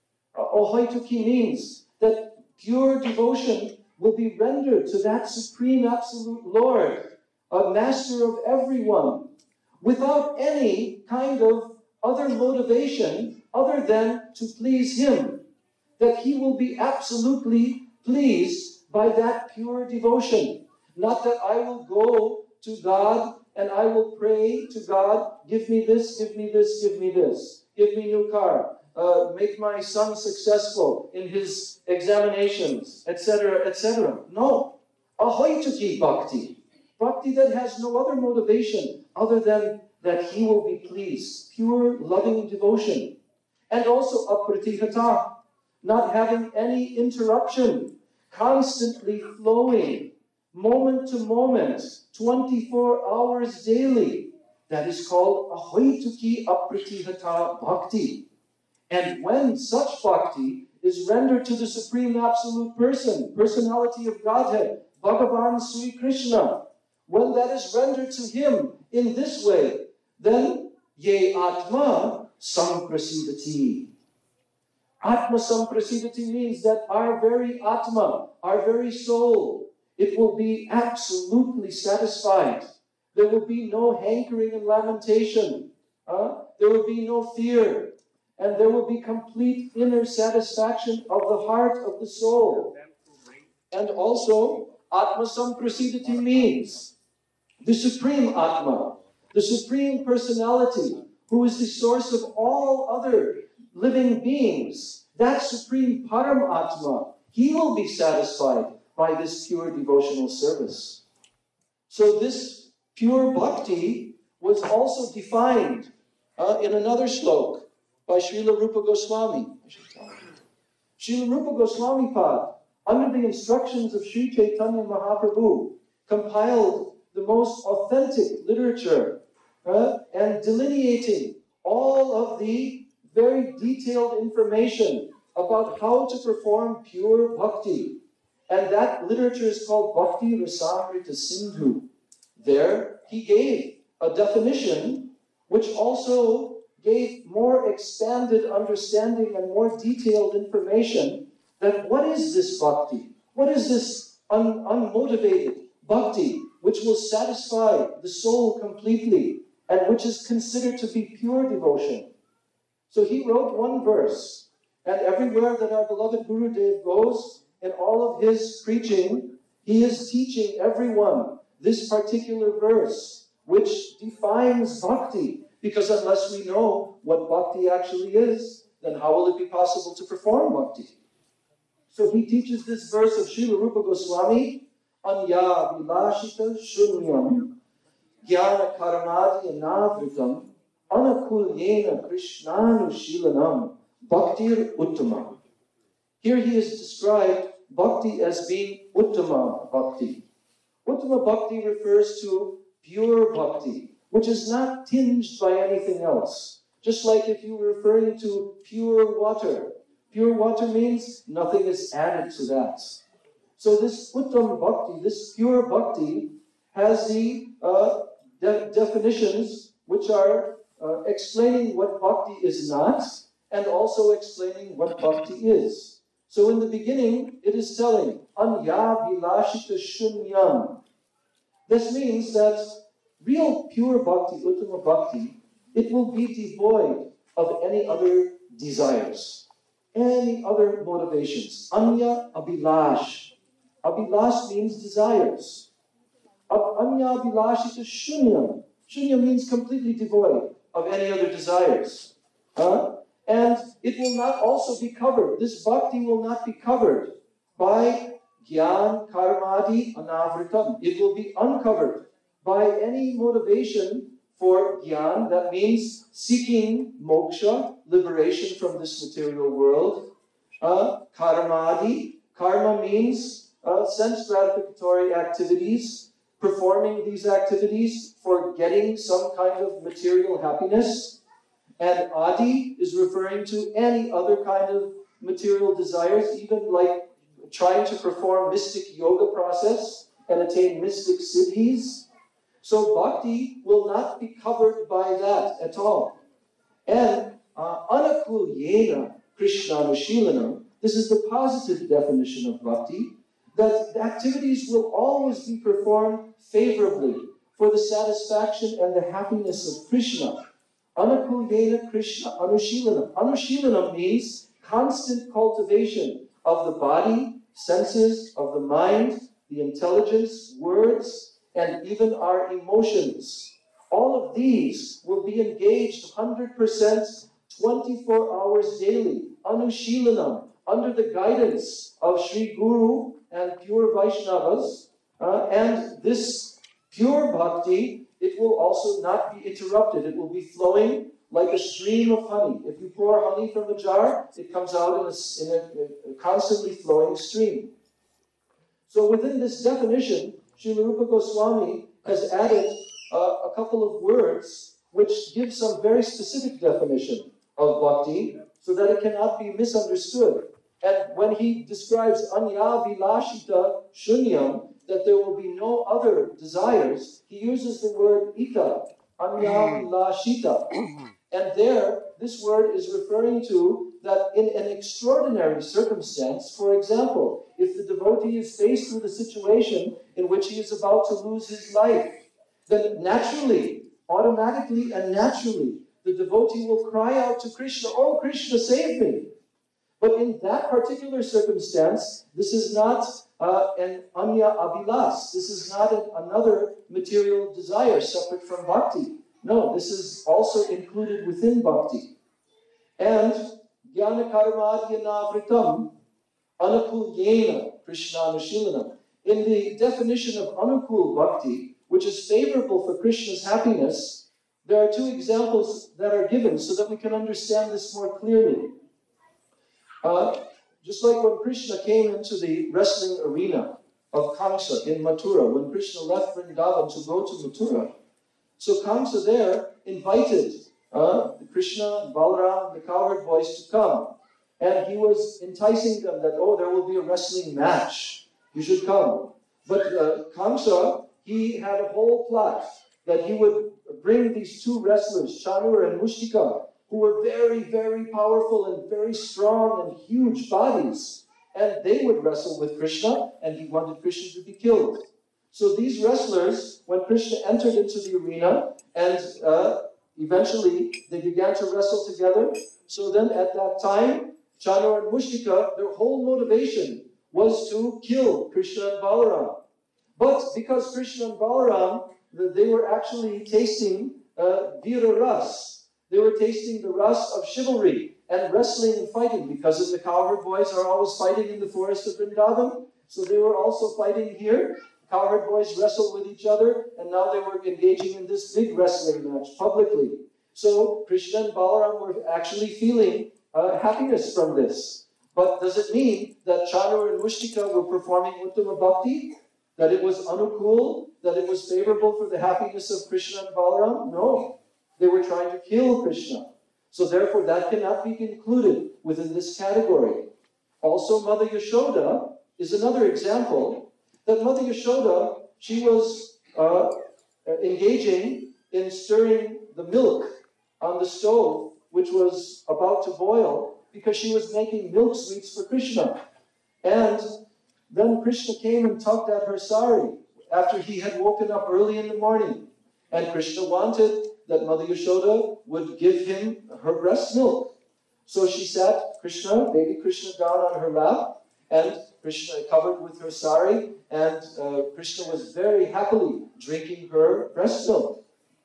Ahoituki means that pure devotion will be rendered to that Supreme Absolute Lord, a master of everyone, without any kind of other motivation other than to please him. That he will be absolutely pleased by that pure devotion. Not that I will go to God and I will pray to God, give me this, give me this, give me this. Give me new car. Make my son successful in his examinations, etc., etc. No. Ahoituki bhakti. Bhakti that has no other motivation other than that he will be pleased. Pure, loving devotion. And also apratihata, not having any interruption, constantly flowing, moment to moment, 24 hours daily. That is called ahoituki apratihata bhakti. And when such bhakti is rendered to the Supreme Absolute Person, personality of Godhead, Bhagavan Sri Krishna, when that is rendered to him in this way, then ye atma samprasidati. Atma samprasidati means that our very atma, our very soul, it will be absolutely satisfied. There will be no hankering and lamentation. There will be no fear. And there will be complete inner satisfaction of the heart of the soul. And also, Atma Samprasidati means the Supreme Atma, the Supreme Personality, who is the source of all other living beings. That Supreme Param Atma, he will be satisfied by this pure devotional service. So this pure bhakti was also defined in another slok by Srila Rupa Goswami. Srila Rupa Goswami Pad, under the instructions of Sri Chaitanya Mahaprabhu, compiled the most authentic literature and delineating all of the very detailed information about how to perform pure bhakti. And that literature is called Bhakti Rasamrita Sindhu. There, he gave a definition which also gave more expanded understanding and more detailed information that what is this bhakti? What is this unmotivated bhakti which will satisfy the soul completely? and which is considered to be pure devotion. So he wrote one verse, and everywhere that our beloved Guru Dev goes, in all of his preaching, he is teaching everyone this particular verse, which defines bhakti. Because unless we know what bhakti actually is, then how will it be possible to perform bhakti? So he teaches this verse of Srila Rupa Goswami, Anya vilashita shunyam, jnana karamadi anavritam, anakulyena krishnanu shilanam, bhaktir uttama. Here he is described bhakti as being uttama bhakti. Uttama bhakti refers to pure bhakti, which is not tinged by anything else. Just like if you were referring to pure water. Pure water means nothing is added to that. So this uttam bhakti, this pure bhakti, has the definitions which are explaining what bhakti is not, and also explaining what bhakti is. So in the beginning, it is telling, Anya vilashita shunyam. This means that real pure bhakti, uttama bhakti, it will be devoid of any other desires, any other motivations. Anya abhilash. Abhilash means desires. Anya abhilashita shunyam. Shunyam means completely devoid of any other desires. And it will not also be covered. This bhakti will not be covered by Gyan, Karmadi, Anavritam. It will be uncovered by any motivation for Gyan. That means seeking moksha, liberation from this material world. Karmadi. Karma means sense gratificatory activities. Performing these activities for getting some kind of material happiness. And adi is referring to any other kind of material desires, even like trying to perform mystic yoga process and attain mystic siddhis. So bhakti will not be covered by that at all. And anakulyena krishnanushilanam, this is the positive definition of bhakti, that the activities will always be performed favorably for the satisfaction and the happiness of Krishna. Anakulyena Krishna Anushilanam. Anushilanam means constant cultivation of the body, senses, of the mind, the intelligence, words, and even our emotions. All of these will be engaged 100%, 24 hours daily. Anushilanam, under the guidance of Sri Guru and pure Vaishnavas. And this pure bhakti, it will also not be interrupted. It will be flowing like a stream of honey. If you pour honey from a jar, it comes out in a constantly flowing stream. So within this definition, Srila Rupa Goswami has added a couple of words which give some very specific definition of bhakti so that it cannot be misunderstood. And when he describes anya vilashita shunyam, that there will be no other desires, he uses the word ita, anya vilashita. And there, this word is referring to that in an extraordinary circumstance, for example, if the devotee is faced with a situation in which he is about to lose his life, then naturally, automatically and naturally, the devotee will cry out to Krishna, "Oh Krishna, save me!" But in that particular circumstance, this is not an anya abhilas. This is not another material desire separate from bhakti. No, this is also included within bhakti. And jnana karmadyanavritam anukulyena krishnanushilanam. In the definition of anukul bhakti, which is favorable for Krishna's happiness, there are two examples that are given so that we can understand this more clearly. Just like when Krishna came into the wrestling arena of Kamsa in Mathura, when Krishna left Vrindavan to go to Mathura, so Kamsa there invited Krishna and Balaram, the cowherd boys, to come. And he was enticing them that, oh, there will be a wrestling match. You should come. But Kamsa, he had a whole plot that he would bring these two wrestlers, Chanur and Mushtika, who were very, very powerful and very strong and huge bodies. And they would wrestle with Krishna, and he wanted Krishna to be killed. So these wrestlers, when Krishna entered into the arena, and eventually they began to wrestle together, so then at that time, Chanur and Mushtika, their whole motivation was to kill Krishna and Balaram. But because Krishna and Balaram, they were actually tasting Vira Ras. They were tasting the Ras of chivalry and wrestling and fighting, because the cowherd boys are always fighting in the forest of Vrindavan. So they were also fighting here. Cowherd boys wrestled with each other, and now they were engaging in this big wrestling match publicly. So Krishna and Balaram were actually feeling happiness from this. But does it mean that Chanur and Mushtika were performing Uttama Bhakti? That it was anukul? That it was favorable for the happiness of Krishna and Balaram? No. They were trying to kill Krishna. So therefore that cannot be included within this category. Also, Mother Yashoda is another example that Mother Yashoda, she was engaging in stirring the milk on the stove, which was about to boil, because she was making milk sweets for Krishna. And then Krishna came and tugged at her sari after he had woken up early in the morning. And Krishna wanted that Mother Yashoda would give him her breast milk. So she sat Krishna, baby Krishna, down on her lap, and Krishna covered with her sari, and Krishna was very happily drinking her breast milk.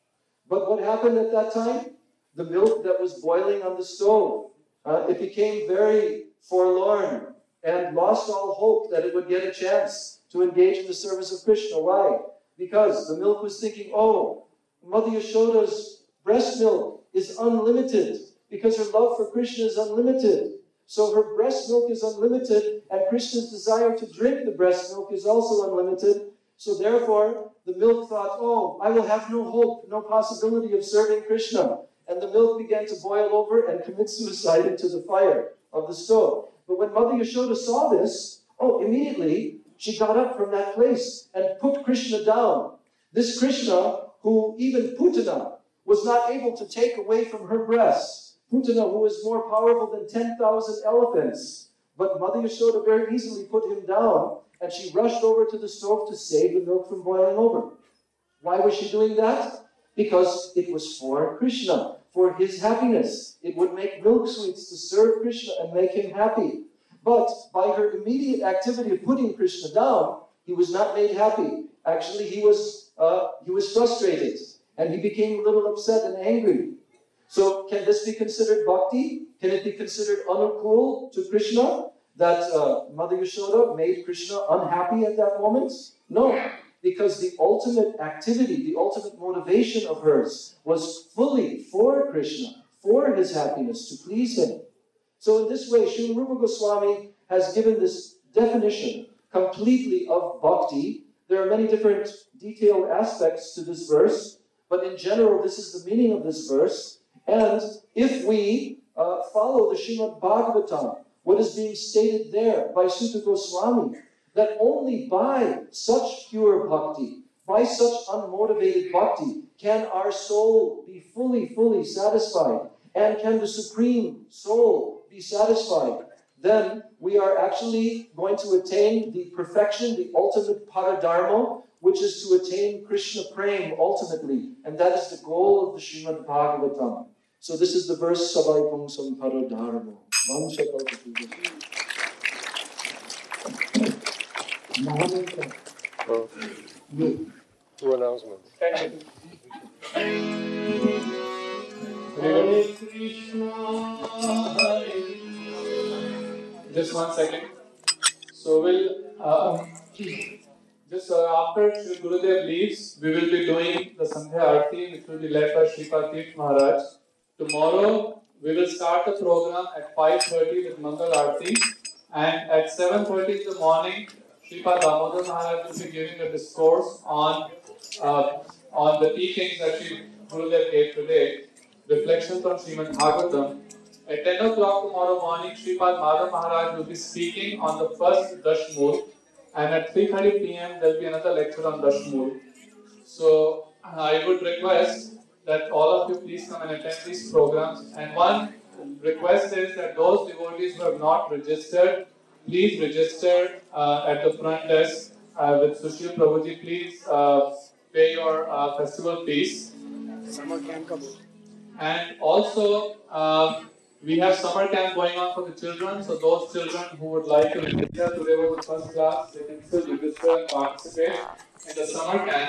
But what happened at that time? The milk that was boiling on the stove, it became very forlorn and lost all hope that it would get a chance to engage in the service of Krishna. Why? Because the milk was thinking, oh, Mother Yashoda's breast milk is unlimited, because her love for Krishna is unlimited. So her breast milk is unlimited, and Krishna's desire to drink the breast milk is also unlimited. So therefore, the milk thought, oh, I will have no hope, no possibility of serving Krishna. And the milk began to boil over and commit suicide into the fire of the stove. But when Mother Yashoda saw this, immediately she got up from that place and put Krishna down. This Krishna, who even Putana was not able to take away from her breast. Putana, who was more powerful than 10,000 elephants. But Mother Yashoda very easily put him down, and she rushed over to the stove to save the milk from boiling over. Why was she doing that? Because it was for Krishna, for his happiness. It would make milk sweets to serve Krishna and make him happy. But by her immediate activity of putting Krishna down, he was not made happy. Actually, he was frustrated, and he became a little upset and angry. So can this be considered bhakti? Can it be considered anukul to Krishna, that Mother Yashoda made Krishna unhappy at that moment? No, because the ultimate activity, the ultimate motivation of hers was fully for Krishna, for his happiness, to please him. So in this way, Srila Rupa Goswami has given this definition completely of bhakti. There are many different detailed aspects to this verse, but in general, this is the meaning of this verse. And if we follow the Srimad Bhagavatam, what is being stated there by Suta Goswami, that only by such pure bhakti, by such unmotivated bhakti, can our soul be fully satisfied, and can the Supreme Soul be satisfied, then we are actually going to attain the perfection, the ultimate paradharma, which is to attain Krishna Prem ultimately. And that is the goal of the Srimad Bhagavatam. So this is the verse, Savai Pungsam Paradharma. Two announcements. Hare Krishna, Hare. Just 1 second. So we'll just after Shri Gurudev leaves, we will be doing the Sandhya Aarti, which will be led by Shripad Tirth Maharaj. Tomorrow we will start the program at 5:30 with Mangal Aarti, and at 7:30 in the morning, Shripad Damodar Maharaj will be giving a discourse on the teachings that Shri Gurudev gave today, reflections on Srimad Bhagavatam. At 10 o'clock tomorrow morning, Shripad Madhav Maharaj will be speaking on the first Dashmul, and at 3:30 p.m. there will be another lecture on Dashmul. So I would request that all of you please come and attend these programs. And one request is that those devotees who have not registered, please register at the front desk with Sushil Prabhuji, please pay your festival fees. And also, we have summer camp going on for the children. So those children who would like to register today was the first class, they can still register and participate in the summer camp.